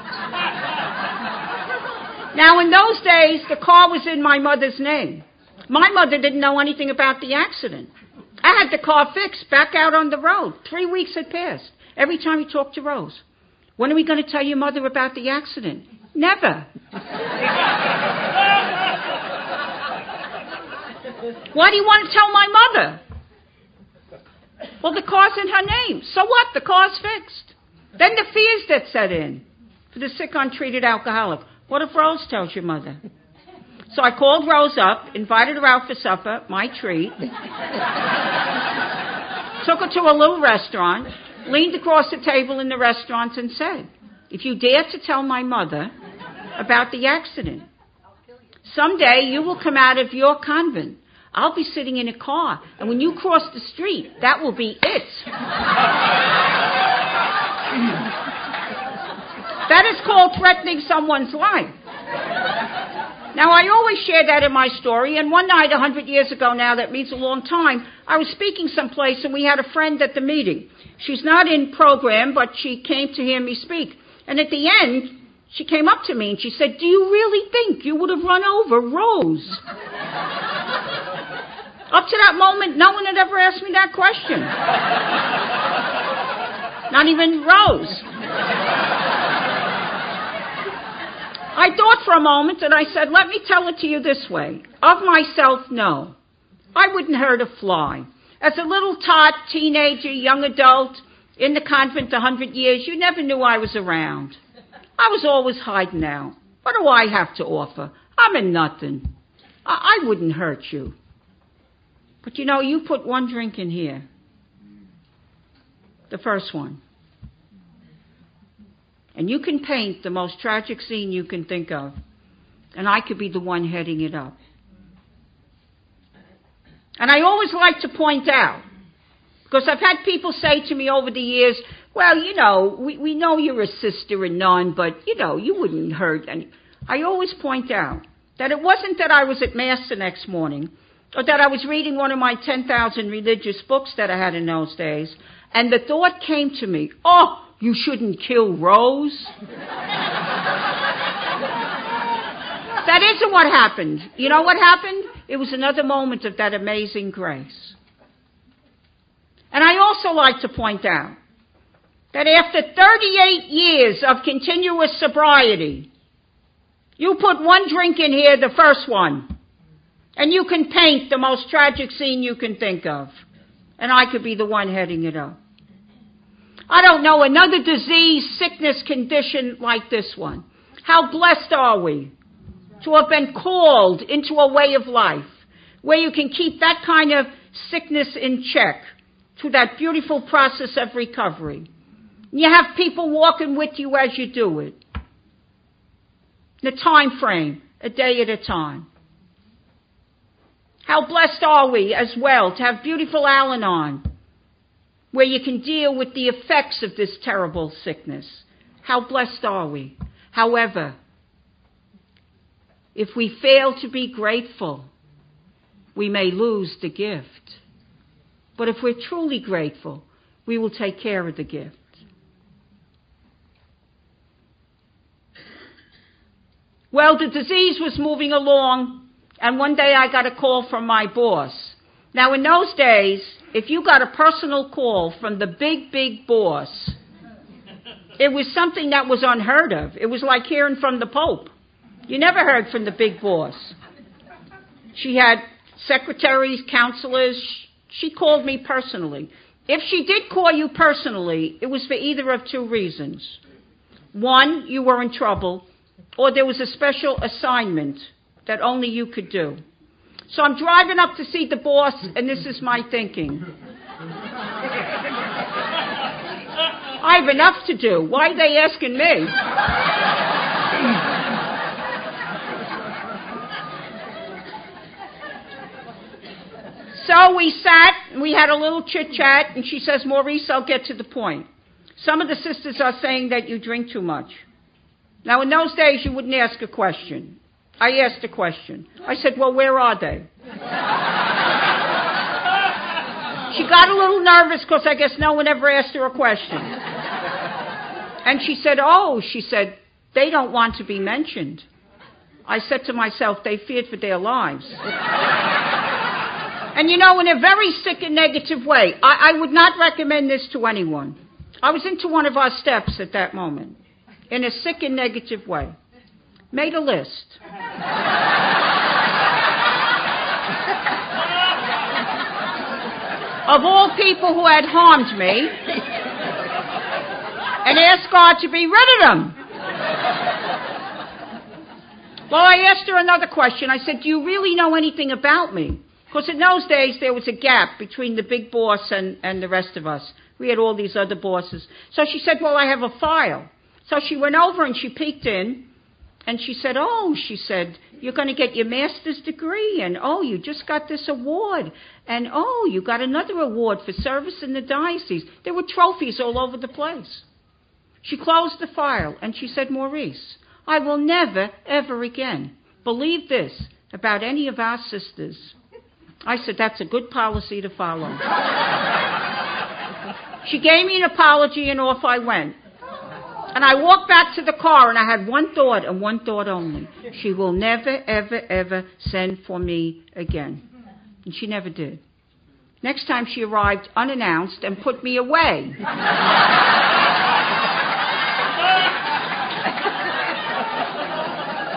Now, in those days, the car was in my mother's name. My mother didn't know anything about the accident. I had the car fixed back out on the road. 3 weeks had passed. Every time you talked to Rose, "When are we going to tell your mother about the accident?" Never. "Why do you want to tell my mother?" "Well, the car's in her name." "So what? The car's fixed." Then the fears that set in for the sick, untreated alcoholic. "What if Rose tells your mother?" So I called Rose up, invited her out for supper, my treat, took her to a little restaurant, leaned across the table in the restaurant and said, "If you dare to tell my mother about the accident, someday you will come out of your convent. I'll be sitting in a car, and when you cross the street, that will be it." That is called threatening someone's life. Now, I always share that in my story, and one night, 100 years ago now, that means a long time, I was speaking someplace, and we had a friend at the meeting. She's not in program, but she came to hear me speak. And at the end, she came up to me, and she said, "Do you really think you would have run over Rose?" Up to that moment, no one had ever asked me that question. Not even Rose. I thought for a moment, and I said, "Let me tell it to you this way. Of myself, no. I wouldn't hurt a fly. As a little tot, teenager, young adult, in the convent 100 years, you never knew I was around. I was always hiding out. What do I have to offer? I'm a nothing. I wouldn't hurt you. But you know, you put one drink in here. The first one. And you can paint the most tragic scene you can think of. And I could be the one heading it up. And I always like to point out, because I've had people say to me over the years, well, you know, we know you're a sister and nun, but, you know, you wouldn't hurt any. I always point out that it wasn't that I was at Mass the next morning, or that I was reading one of my 10,000 religious books that I had in those days, and the thought came to me, oh, you shouldn't kill Rose. That isn't what happened. You know what happened? It was another moment of that amazing grace. And I also like to point out that after 38 years of continuous sobriety, you put one drink in here, the first one, and you can paint the most tragic scene you can think of. And I could be the one heading it up. I don't know another disease, sickness, condition like this one. How blessed are we to have been called into a way of life where you can keep that kind of sickness in check through that beautiful process of recovery. You have people walking with you as you do it. The time frame, a day at a time. How blessed are we as well to have beautiful Al-Anon, where you can deal with the effects of this terrible sickness. How blessed are we? However, if we fail to be grateful, we may lose the gift. But if we're truly grateful, we will take care of the gift. Well, the disease was moving along, and one day I got a call from my boss. Now, in those days, if you got a personal call from the big, big boss, it was something that was unheard of. It was like hearing from the Pope. You never heard from the big boss. She had secretaries, counselors. She called me personally. If she did call you personally, it was for either of two reasons. One, you were in trouble, or there was a special assignment that only you could do. So I'm driving up to see the boss, and this is my thinking. I have enough to do. Why are they asking me? So we sat, and we had a little chit-chat, and she says, Maurice, I'll get to the point. Some of the sisters are saying that you drink too much. Now, in those days, you wouldn't ask a question. I asked a question. I said, well, where are they? She got a little nervous because I guess no one ever asked her a question. And she said, they don't want to be mentioned. I said to myself, they feared for their lives. And you know, in a very sick and negative way, I would not recommend this to anyone. I was into one of our steps at that moment, in a sick and negative way. Made a list. Of all people who had harmed me, and asked God to be rid of them. Well, I asked her another question. I said, do you really know anything about me? Because in those days, there was a gap between the big boss and the rest of us. We had all these other bosses. So she said, well, I have a file. So she went over and she peeked in. And she said, you're going to get your master's degree. And, you just got this award. And, you got another award for service in the diocese. There were trophies all over the place. She closed the file and she said, Maurice, I will never, ever again believe this about any of our sisters. I said, that's a good policy to follow. She gave me an apology and off I went. And I walked back to the car and I had one thought and one thought only. She will never, ever, ever send for me again. And she never did. Next time she arrived unannounced and put me away.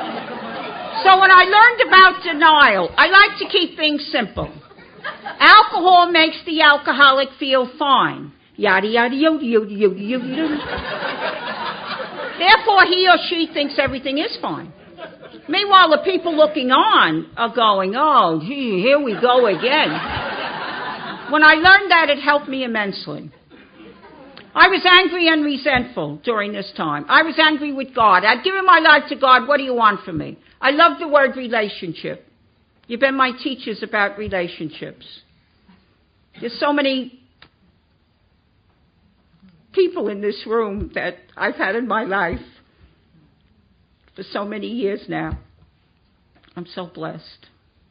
So when I learned about denial, I like to keep things simple. Alcohol Alcohol makes the alcoholic feel fine. Yada, yada, yada, yada, yada, yada. Therefore, he or she thinks everything is fine. Meanwhile, the people looking on are going, oh, gee, here we go again. When I learned that, it helped me immensely. I was angry and resentful during this time. I was angry with God. I'd given my life to God. What do you want from me? I love the word relationship. You've been my teachers about relationships. There's so many people in this room that I've had in my life for so many years now. I'm so blessed.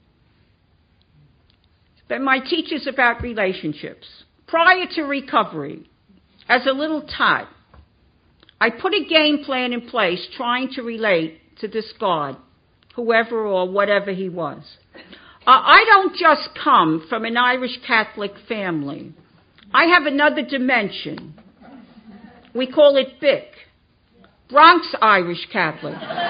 Been my teachers about relationships. Prior to recovery, as a little tot, I put a game plan in place trying to relate to this God, whoever or whatever he was. I don't just come from an Irish Catholic family. I have another dimension. We call it BIC, Bronx Irish Catholic.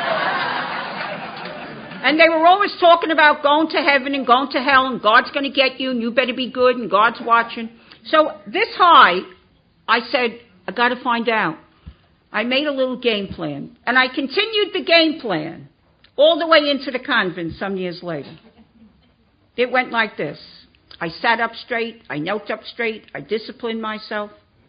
And they were always talking about going to heaven and going to hell and God's going to get you and you better be good and God's watching. So this high, I said, I got to find out. I made a little game plan. And I continued the game plan all the way into the convent some years later. It went like this. I sat up straight. I knelt up straight. I disciplined myself.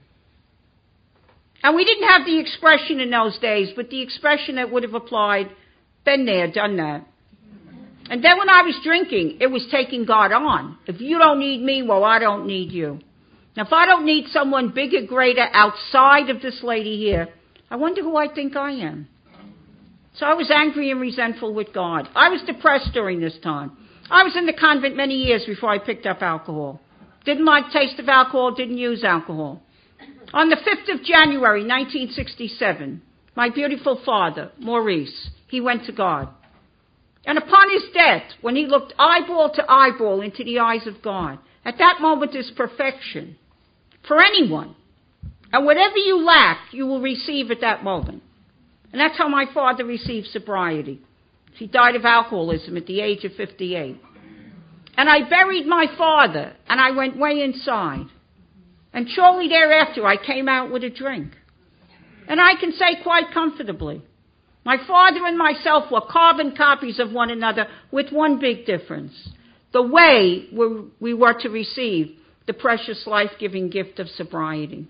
And we didn't have the expression in those days, but the expression that would have applied, been there, done that. And then when I was drinking, it was taking God on. If you don't need me, well, I don't need you. Now, if I don't need someone bigger, greater, outside of this lady here, I wonder who I think I am. So I was angry and resentful with God. I was depressed during this time. I was in the convent many years before I picked up alcohol. Didn't like the taste of alcohol, didn't use alcohol. On the 5th of January, 1967, my beautiful father, Maurice, he went to God. And upon his death, when he looked eyeball to eyeball into the eyes of God, at that moment is perfection for anyone. And whatever you lack, you will receive at that moment. And that's how my father received sobriety. He died of alcoholism at the age of 58. And I buried my father, and I went way inside. And shortly thereafter, I came out with a drink. And I can say quite comfortably, my father and myself were carbon copies of one another with one big difference. The way we were to receive the precious life-giving gift of sobriety.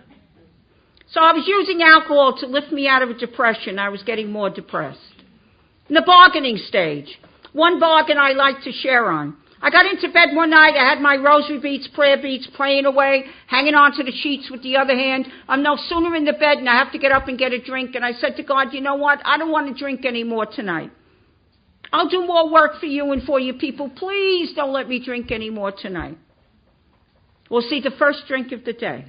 So I was using alcohol to lift me out of a depression. I was getting more depressed. In the bargaining stage, one bargain I like to share on. I got into bed one night, I had my rosary beads, prayer beads, praying away, hanging onto the sheets with the other hand. I'm no sooner in the bed and I have to get up and get a drink. And I said to God, you know what? I don't want to drink anymore tonight. I'll do more work for you and for you people. Please don't let me drink anymore tonight. Well, see, the first drink of the day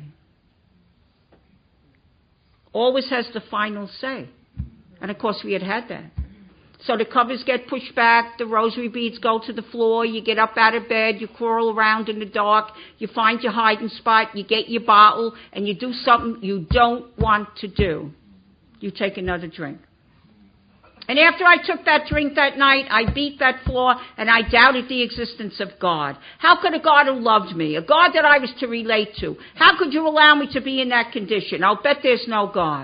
always has the final say. And of course we had that. So the covers get pushed back, the rosary beads go to the floor, you get up out of bed, you crawl around in the dark, you find your hiding spot, you get your bottle, and you do something you don't want to do. You take another drink. And after I took that drink that night, I beat that floor, and I doubted the existence of God. How could a God who loved me, a God that I was to relate to, how could you allow me to be in that condition? I'll bet there's no God.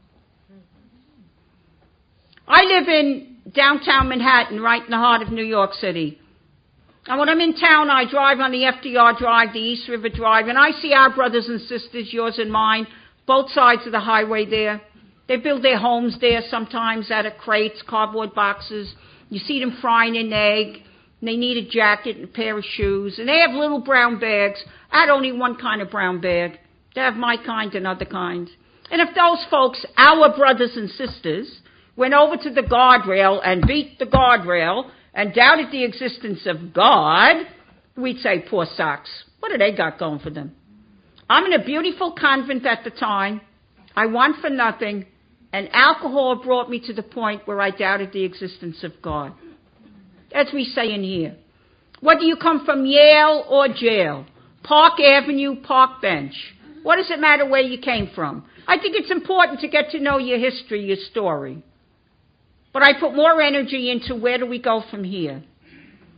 I live in downtown Manhattan, right in the heart of New York City. And when I'm in town, I drive on the FDR Drive, the East River Drive, and I see our brothers and sisters, yours and mine, both sides of the highway there. They build their homes there sometimes out of crates, cardboard boxes. You see them frying an egg, and they need a jacket and a pair of shoes, and they have little brown bags. I had only one kind of brown bag. They have my kind and other kinds. And if those folks, our brothers and sisters, went over to the guardrail and beat the guardrail and doubted the existence of God, we'd say, poor socks. What do they got going for them? I'm in a beautiful convent at the time. I want for nothing. And alcohol brought me to the point where I doubted the existence of God. As we say in here. Whether you come from Yale or jail, Park Avenue, Park Bench, what does it matter where you came from? I think it's important to get to know your history, your story. But I put more energy into where do we go from here.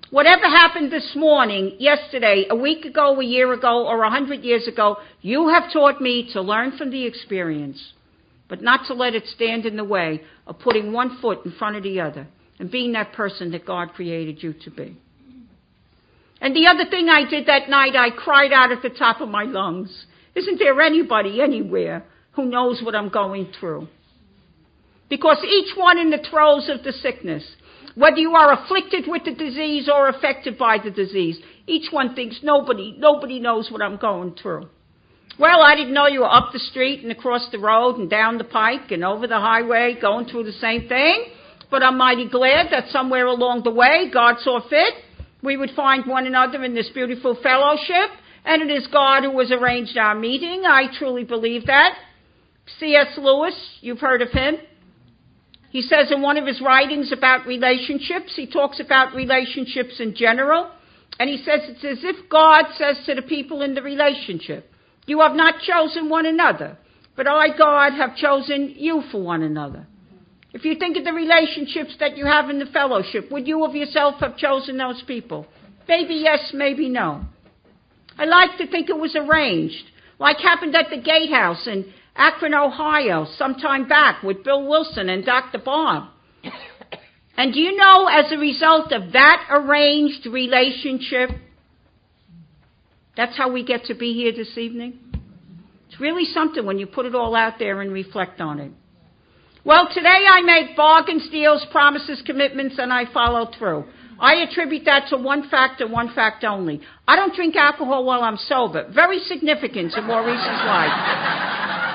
Whatever happened this morning, yesterday, a week ago, a year ago, or 100 years ago, you have taught me to learn from the experience, but not to let it stand in the way of putting one foot in front of the other and being that person that God created you to be. And the other thing I did that night, I cried out at the top of my lungs. Isn't there anybody anywhere who knows what I'm going through? Because each one in the throes of the sickness, whether you are afflicted with the disease or affected by the disease, each one thinks nobody knows what I'm going through. Well, I didn't know you were up the street and across the road and down the pike and over the highway going through the same thing, but I'm mighty glad that somewhere along the way God saw fit we would find one another in this beautiful fellowship, and it is God who has arranged our meeting. I truly believe that. C.S. Lewis, you've heard of him. He says in one of his writings about relationships, he talks about relationships in general, and he says it's as if God says to the people in the relationship, you have not chosen one another, but I, God, have chosen you for one another. If you think of the relationships that you have in the fellowship, would you of yourself have chosen those people? Maybe yes, maybe no. I like to think it was arranged, like happened at the Gatehouse in Akron, Ohio, some time back with Bill Wilson and Dr. Bob. And do you know, as a result of that arranged relationship, that's how we get to be here this evening? It's really something when you put it all out there and reflect on it. Well, today I make bargains, deals, promises, commitments, and I follow through. I attribute that to one fact and one fact only. I don't drink alcohol while I'm sober. Very significant in Maurice's life.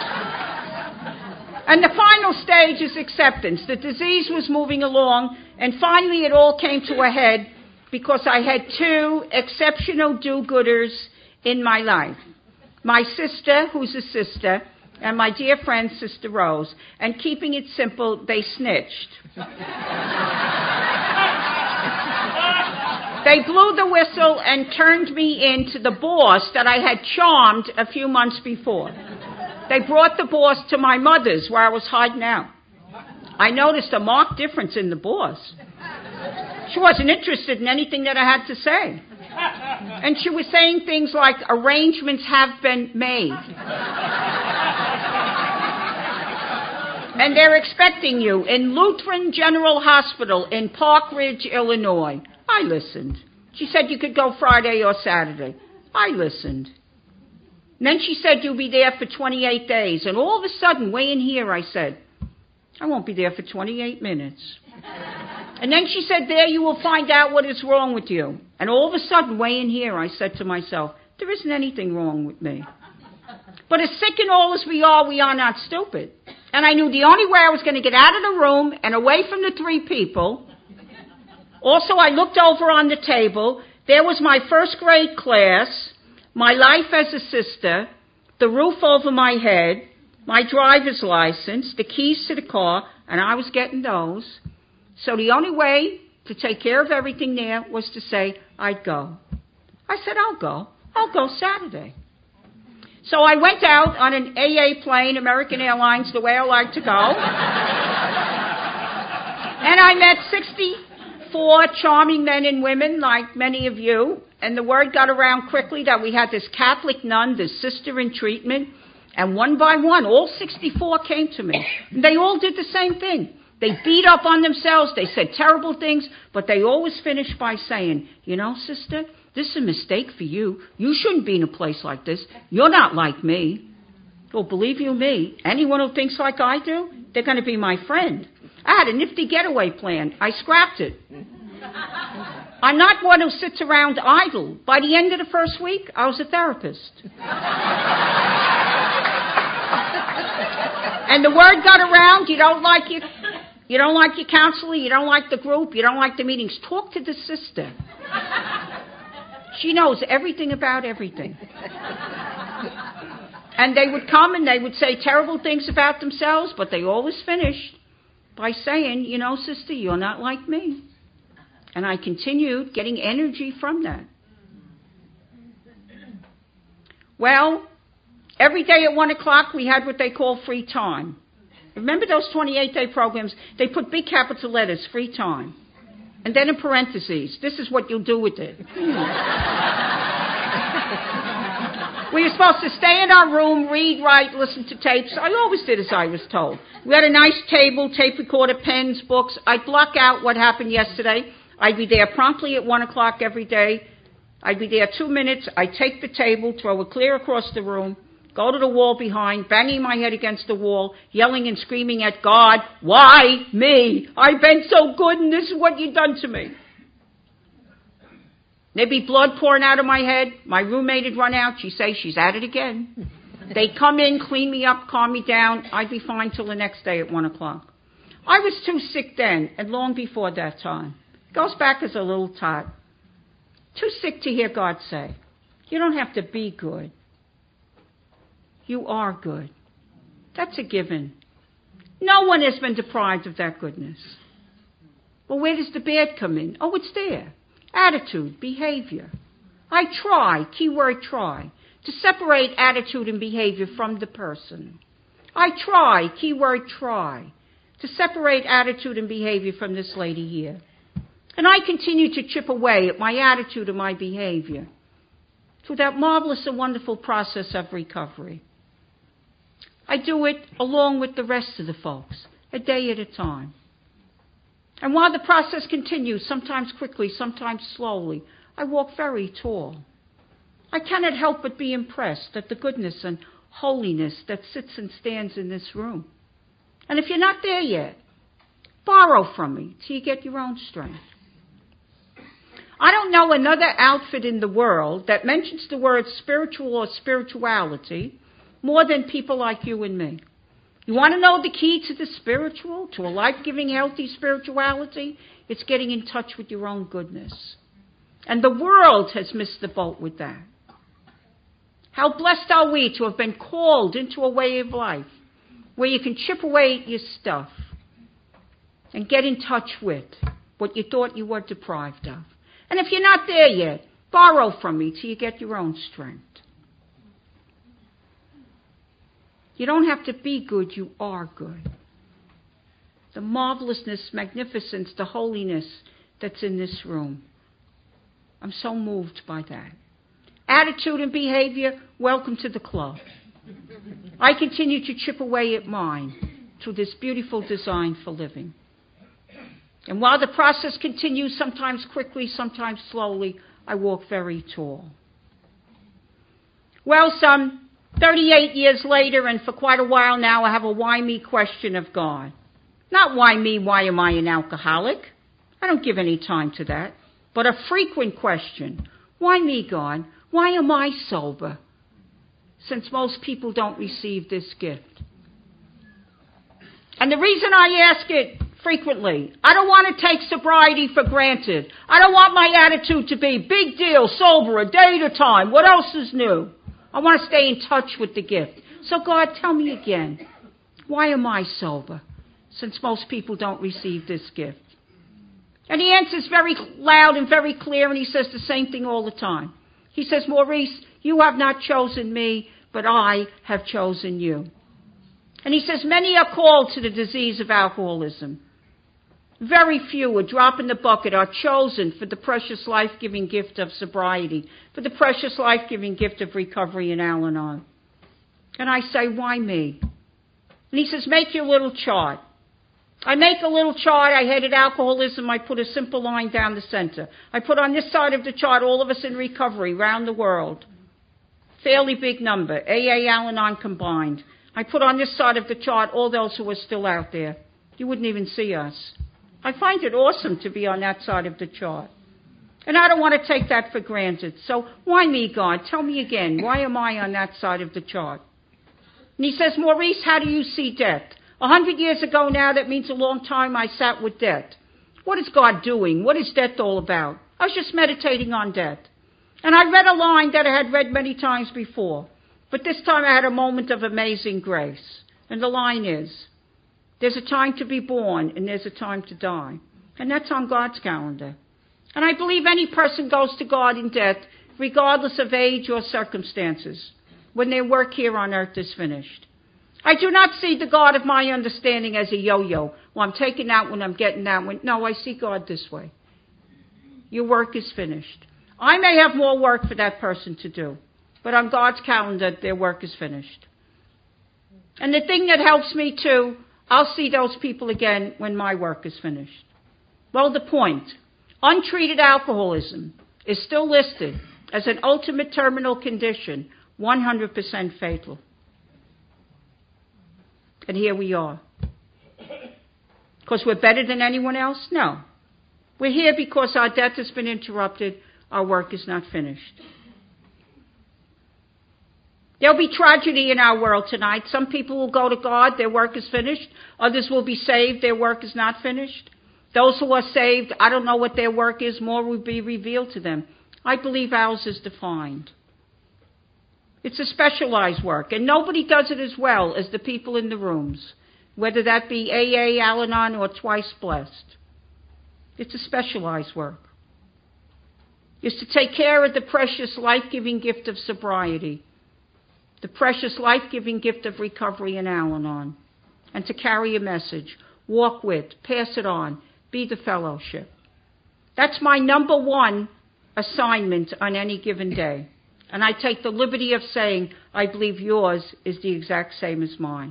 And the final stage is acceptance. The disease was moving along, and finally it all came to a head because I had two exceptional do-gooders in my life. My sister, who's a sister, and my dear friend, Sister Rose. And keeping it simple, they snitched. They blew the whistle and turned me in to the boss that I had charmed a few months before. They brought the boss to my mother's where I was hiding out. I noticed a marked difference in the boss. She wasn't interested in anything that I had to say. And she was saying things like, arrangements have been made. And they're expecting you in Lutheran General Hospital in Park Ridge, Illinois. I listened. She said you could go Friday or Saturday. I listened. And then she said you'll be there for 28 days. And all of a sudden, way in here, I said, I won't be there for 28 minutes. And then she said, there you will find out what is wrong with you. And all of a sudden, way in here, I said to myself, there isn't anything wrong with me. But as sick and all as we are not stupid. And I knew the only way I was going to get out of the room and away from the three people. Also, I looked over on the table. There was my first grade class, my life as a sister, the roof over my head, my driver's license, the keys to the car, and I was getting those. So the only way to take care of everything there was to say I'd go. I said, I'll go. I'll go Saturday. So I went out on an AA plane, American Airlines, the way I like to go. And I met 64 charming men and women, like many of you. And the word got around quickly that we had this Catholic nun, this sister in treatment. And one by one, all 64 came to me. And they all did the same thing. They beat up on themselves. They said terrible things. But they always finished by saying, you know, sister, this is a mistake for you. You shouldn't be in a place like this. You're not like me. Well, believe you me, anyone who thinks like I do, they're going to be my friend. I had a nifty getaway plan. I scrapped it. I'm not one who sits around idle. By the end of the first week, I was a therapist. And the word got around, you don't like your counselor, you don't like the group, you don't like the meetings. Talk to the sister. She knows everything about everything. And they would come and they would say terrible things about themselves, but they always finished by saying, you know, sister, you're not like me. And I continued getting energy from that. Well, every day at 1 o'clock we had what they call free time. Remember those 28-day programs? They put big capital letters, free time. And then in parentheses, this is what you'll do with it. We were supposed to stay in our room, read, write, listen to tapes. I always did as I was told. We had a nice table, tape recorder, pens, books. I'd block out what happened yesterday. I'd be there promptly at 1 o'clock every day. I'd be there 2 minutes. I'd take the table, throw it clear across the room, go to the wall behind, banging my head against the wall, yelling and screaming at God, why me? I've been so good and this is what you've done to me. There'd be blood pouring out of my head. My roommate would run out. She'd say, she's at it again. They'd come in, clean me up, calm me down. I'd be fine till the next day at 1 o'clock. I was too sick then and long before that time. Goes back as a little tot. Too sick to hear God say, you don't have to be good. You are good. That's a given. No one has been deprived of that goodness. Well, where does the bad come in? Oh, it's there. Attitude, behavior. I try, keyword try, to separate attitude and behavior from the person. I try, keyword try, to separate attitude and behavior from this lady here. And I continue to chip away at my attitude and my behavior through that marvelous and wonderful process of recovery. I do it along with the rest of the folks, a day at a time. And while the process continues, sometimes quickly, sometimes slowly, I walk very tall. I cannot help but be impressed at the goodness and holiness that sits and stands in this room. And if you're not there yet, borrow from me till you get your own strength. I don't know another outfit in the world that mentions the word spiritual or spirituality more than people like you and me. You want to know the key to the spiritual, to a life-giving, healthy spirituality? It's getting in touch with your own goodness. And the world has missed the boat with that. How blessed are we to have been called into a way of life where you can chip away at your stuff and get in touch with what you thought you were deprived of. And if you're not there yet, borrow from me till you get your own strength. You don't have to be good, you are good. The marvelousness, magnificence, the holiness that's in this room. I'm so moved by that. Attitude and behavior, welcome to the club. I continue to chip away at mine through this beautiful design for living. And while the process continues, sometimes quickly, sometimes slowly, I walk very tall. Well, some 38 years later, and for quite a while now, I have a why me question of God. Not why me, why am I an alcoholic? I don't give any time to that. But a frequent question. Why me, God? Why am I sober? Since most people don't receive this gift. And the reason I ask it frequently, I don't want to take sobriety for granted. I don't want my attitude to be big deal, sober, a day at a time. What else is new? I want to stay in touch with the gift. So God, tell me again, why am I sober? Since most people don't receive this gift. And he answers very loud and very clear, and he says the same thing all the time. He says, Maurice, you have not chosen me, but I have chosen you. And he says, many are called to the disease of alcoholism. Very few, a drop in the bucket, are chosen for the precious life-giving gift of sobriety, for the precious life-giving gift of recovery in Al-Anon. And I say, why me? And he says, make your little chart. I make a little chart. I hated alcoholism. I put a simple line down the center. I put on this side of the chart all of us in recovery around the world. Fairly big number, AA, Al-Anon combined. I put on this side of the chart all those who are still out there. You wouldn't even see us. I find it awesome to be on that side of the chart. And I don't want to take that for granted. So why me, God? Tell me again. Why am I on that side of the chart? And he says, Maurice, how do you see death? 100 years ago now, that means a long time I sat with death. What is God doing? What is death all about? I was just meditating on death. And I read a line that I had read many times before. But this time I had a moment of amazing grace. And the line is, there's a time to be born and there's a time to die. And that's on God's calendar. And I believe any person goes to God in death, regardless of age or circumstances, when their work here on earth is finished. I do not see the God of my understanding as a yo-yo. Well, I'm taking that one, I'm getting that one. No, I see God this way. your work is finished. I may have more work for that person to do, but on God's calendar, their work is finished. And the thing that helps me too, I'll see those people again when my work is finished. Well, the point, untreated alcoholism is still listed as an ultimate terminal condition, 100% fatal. And here we are. Because we're better than anyone else? No. We're here because our death has been interrupted, our work is not finished. There'll be tragedy in our world tonight. Some people will go to God, their work is finished. Others will be saved, their work is not finished. Those who are saved, I don't know what their work is, more will be revealed to them. I believe ours is defined. It's a specialized work, and nobody does it as well as the people in the rooms, whether that be AA, Al-Anon, or Twice Blessed. It's a specialized work. It's to take care of the precious life-giving gift of sobriety, the precious life-giving gift of recovery in Al-Anon, and to carry a message, walk with, pass it on, be the fellowship. That's my number one assignment on any given day. And I take the liberty of saying, I believe yours is the exact same as mine.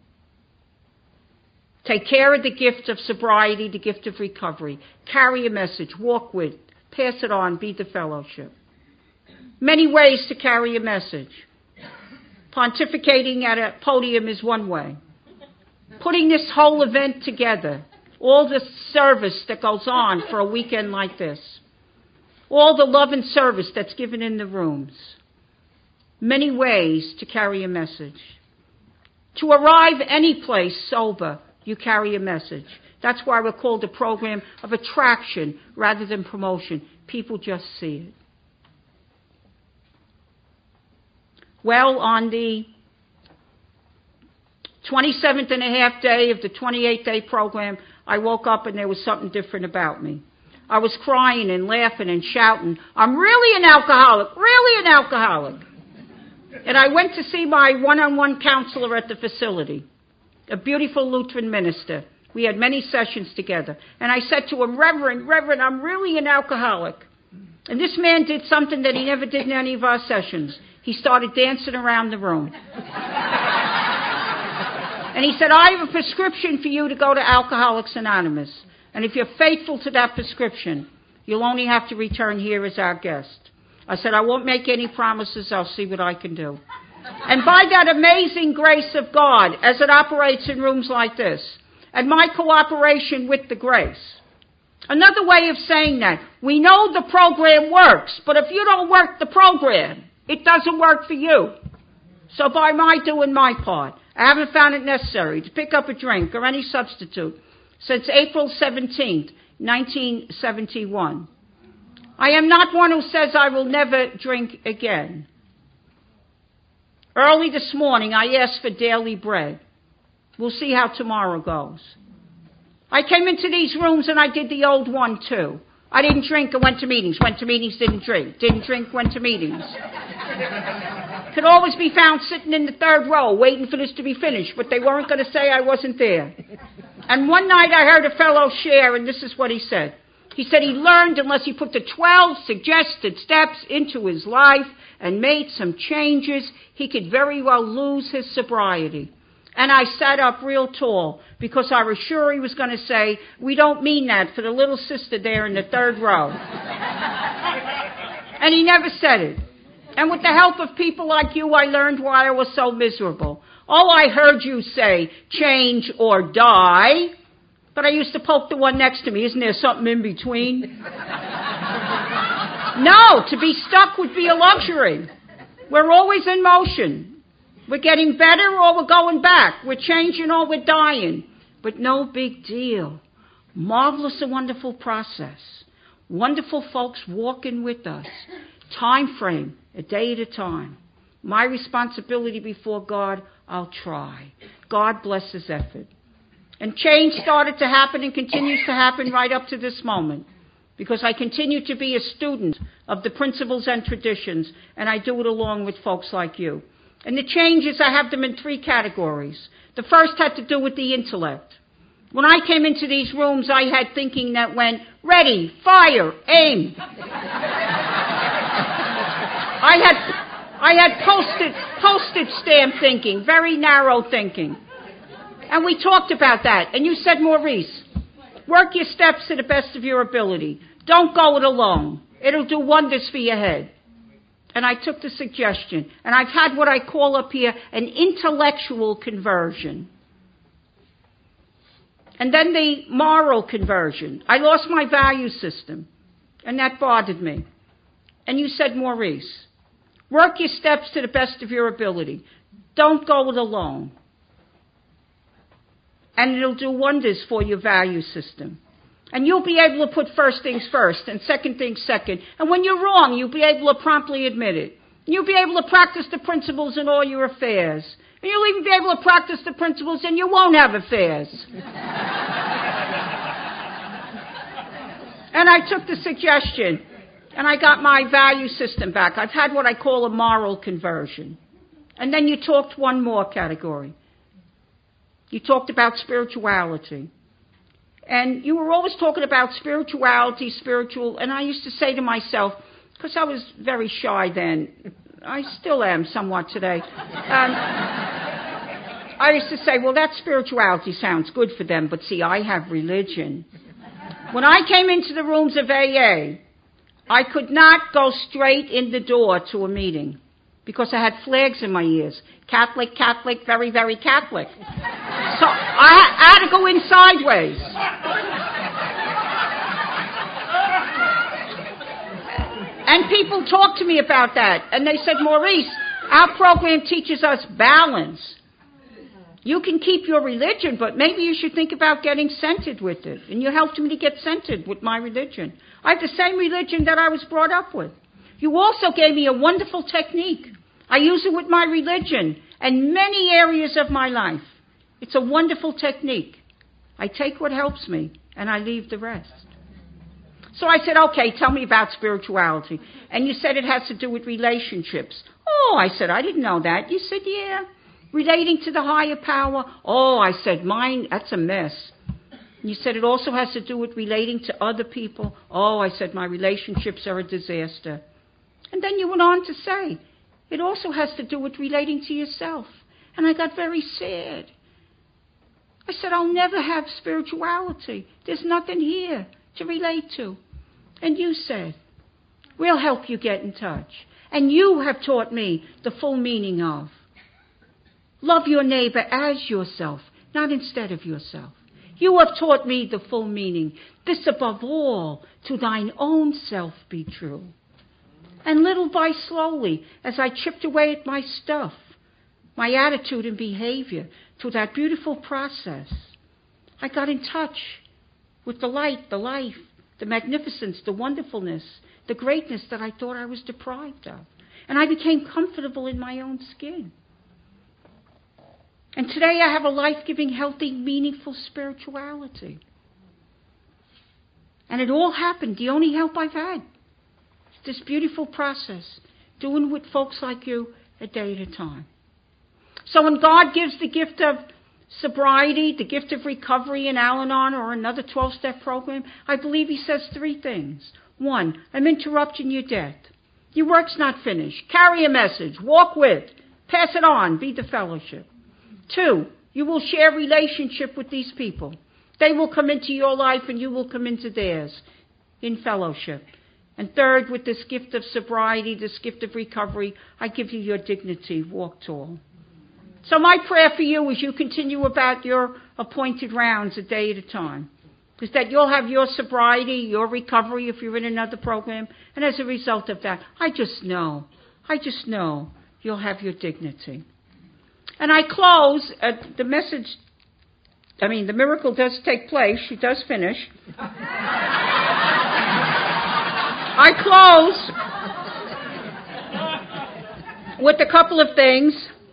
Take care of the gift of sobriety, the gift of recovery. Carry a message, walk with, pass it on, be the fellowship. Many ways to carry a message. Pontificating at a podium is one way. Putting this whole event together, all the service that goes on for a weekend like this, all the love and service that's given in the rooms. Many ways to carry a message. To arrive any place sober, you carry a message. That's why we're called a program of attraction rather than promotion. People just see it. Well, on the 27th and a half day of the 28-day program, I woke up and there was something different about me. I was crying and laughing and shouting, I'm really an alcoholic, really an alcoholic. And I went to see my one-on-one counselor at the facility, a beautiful Lutheran minister. We had many sessions together. And I said to him, Reverend, I'm really an alcoholic. And this man did something that he never did in any of our sessions. He started dancing around the room. And he said, I have a prescription for you to go to Alcoholics Anonymous. And if you're faithful to that prescription, you'll only have to return here as our guest. I said, I won't make any promises. I'll see what I can do. And by that amazing grace of God, as it operates in rooms like this, and my cooperation with the grace. Another way of saying that, we know the program works, but if you don't work the program, it doesn't work for you. So by my doing my part, I haven't found it necessary to pick up a drink or any substitute since April 17th, 1971. I am not one who says I will never drink again. Early this morning, I asked for daily bread. We'll see how tomorrow goes. I came into these rooms and I did the old one too. I didn't drink and went to meetings. Went to meetings, didn't drink. Didn't drink, went to meetings. Could always be found sitting in the third row waiting for this to be finished, but they weren't going to say I wasn't there. And one night I heard a fellow share, and this is what he said. He said he learned unless he put the 12 suggested steps into his life and made some changes, he could very well lose his sobriety. And I sat up real tall because I was sure he was going to say, we don't mean that for the little sister there in the third row. And he never said it. And with the help of people like you, I learned why I was so miserable. Oh, I heard you say, change or die. But I used to poke the one next to me. Isn't there something in between? No, to be stuck would be a luxury. We're always in motion. We're getting better or we're going back. We're changing or we're dying. But no big deal. Marvelous and wonderful process. Wonderful folks walking with us. Time frame, a day at a time. My responsibility before God, I'll try. God bless his effort. And change started to happen and continues to happen right up to this moment. Because I continue to be a student of the principles and traditions, and I do it along with folks like you. And the changes, I have them in 3 categories. The first had to do with the intellect. When I came into these rooms, I had thinking that went, ready, fire, aim. I had postage stamp thinking, very narrow thinking. And we talked about that. And you said, Maurice, work your steps to the best of your ability. Don't go it alone. It'll do wonders for your head. And I took the suggestion. And I've had what I call up here an intellectual conversion. And then the moral conversion. I lost my value system. And that bothered me. And you said, Maurice, work your steps to the best of your ability. Don't go it alone. And it'll do wonders for your value system. And you'll be able to put first things first and second things second. And when you're wrong, you'll be able to promptly admit it. And you'll be able to practice the principles in all your affairs. And you'll even be able to practice the principles and you won't have affairs. And I took the suggestion. And I got my value system back. I've had what I call a moral conversion. And then you talked one more category. You talked about spirituality. And you were always talking about spirituality, and I used to say to myself, because I was very shy then, I still am somewhat today, I used to say, well, that spirituality sounds good for them, but see, I have religion. When I came into the rooms of AA, I could not go straight in the door to a meeting because I had flags in my ears. Catholic, Catholic, very, very Catholic. So I had to go in sideways. And people talked to me about that. And they said, Maurice, our program teaches us balance. You can keep your religion, but maybe you should think about getting centered with it. And you helped me to get centered with my religion. I have the same religion that I was brought up with. You also gave me a wonderful technique. I use it with my religion and many areas of my life. It's a wonderful technique. I take what helps me and I leave the rest. So I said, okay, tell me about spirituality. And you said it has to do with relationships. Oh, I said, I didn't know that. You said, yeah. Relating to the higher power. Oh, I said, mine, that's a mess. You said it also has to do with relating to other people. Oh, I said, my relationships are a disaster. And then you went on to say, it also has to do with relating to yourself. And I got very sad. I said, I'll never have spirituality. There's nothing here to relate to. And you said, we'll help you get in touch. And you have taught me the full meaning of love your neighbor as yourself, not instead of yourself. You have taught me the full meaning. This above all, to thine own self be true. And little by slowly, as I chipped away at my stuff, my attitude and behavior, through that beautiful process, I got in touch with the light, the life, the magnificence, the wonderfulness, the greatness that I thought I was deprived of. And I became comfortable in my own skin. And today I have a life-giving, healthy, meaningful spirituality. And it all happened. The only help I've had is this beautiful process, doing with folks like you a day at a time. So when God gives the gift of sobriety, the gift of recovery in Al-Anon or another 12-step program, I believe he says three things. One, I'm interrupting your death. Your work's not finished. Carry a message. Walk with. Pass it on. Be the fellowship. Two, you will share relationship with these people. They will come into your life and you will come into theirs in fellowship. And third, with this gift of sobriety, this gift of recovery, I give you your dignity. Walk tall. So my prayer for you as you continue about your appointed rounds a day at a time is that you'll have your sobriety, your recovery if you're in another program. And as a result of that, I just know you'll have your dignity. And I close, the miracle does take place. She does finish. I close with a couple of things.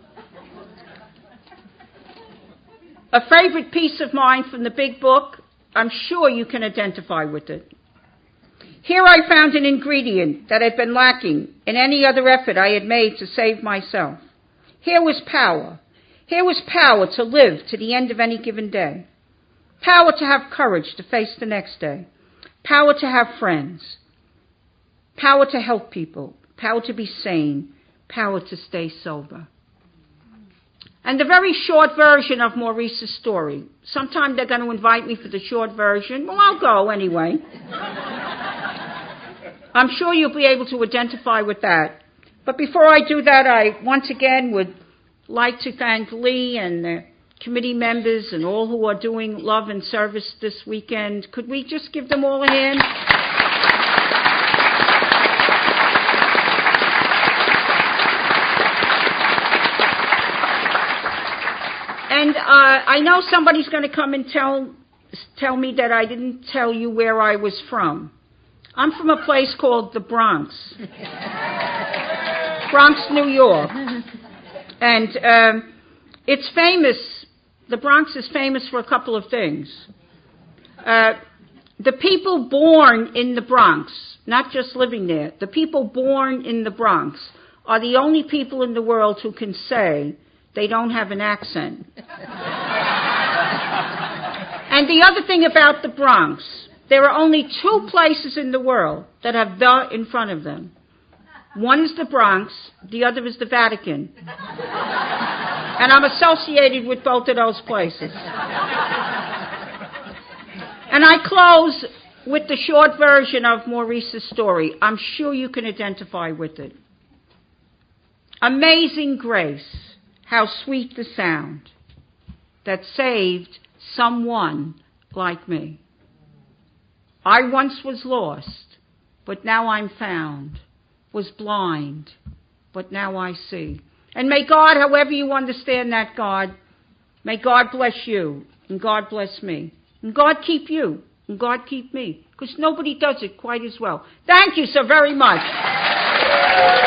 A favorite piece of mine from the big book. I'm sure you can identify with it. Here I found an ingredient that had been lacking in any other effort I had made to save myself. Here was power. Here was power to live to the end of any given day. Power to have courage to face the next day. Power to have friends. Power to help people. Power to be sane. Power to stay sober. And the very short version of Maurice's story. Sometime they're going to invite me for the short version. Well, I'll go anyway. I'm sure you'll be able to identify with that. But before I do that, I once again would like to thank Lee and the committee members and all who are doing love and service this weekend. Could we just give them all a hand? And I know somebody's going to come and tell me that I didn't tell you where I was from. I'm from a place called the Bronx. Bronx, New York. And it's famous, the Bronx is famous for a couple of things. The people born in the Bronx, not just living there, the people born in the Bronx are the only people in the world who can say they don't have an accent. And the other thing about the Bronx, there are only two places in the world that have "the" in front of them. One is the Bronx, the other is the Vatican. And I'm associated with both of those places. And I close with the short version of Maurice's story. I'm sure you can identify with it. Amazing grace, how sweet the sound that saved someone like me. I once was lost, but now I'm found. Was blind, but now I see. And may God, however you understand that God, may God bless you, and God bless me. And God keep you, and God keep me, because nobody does it quite as well. Thank you so very much.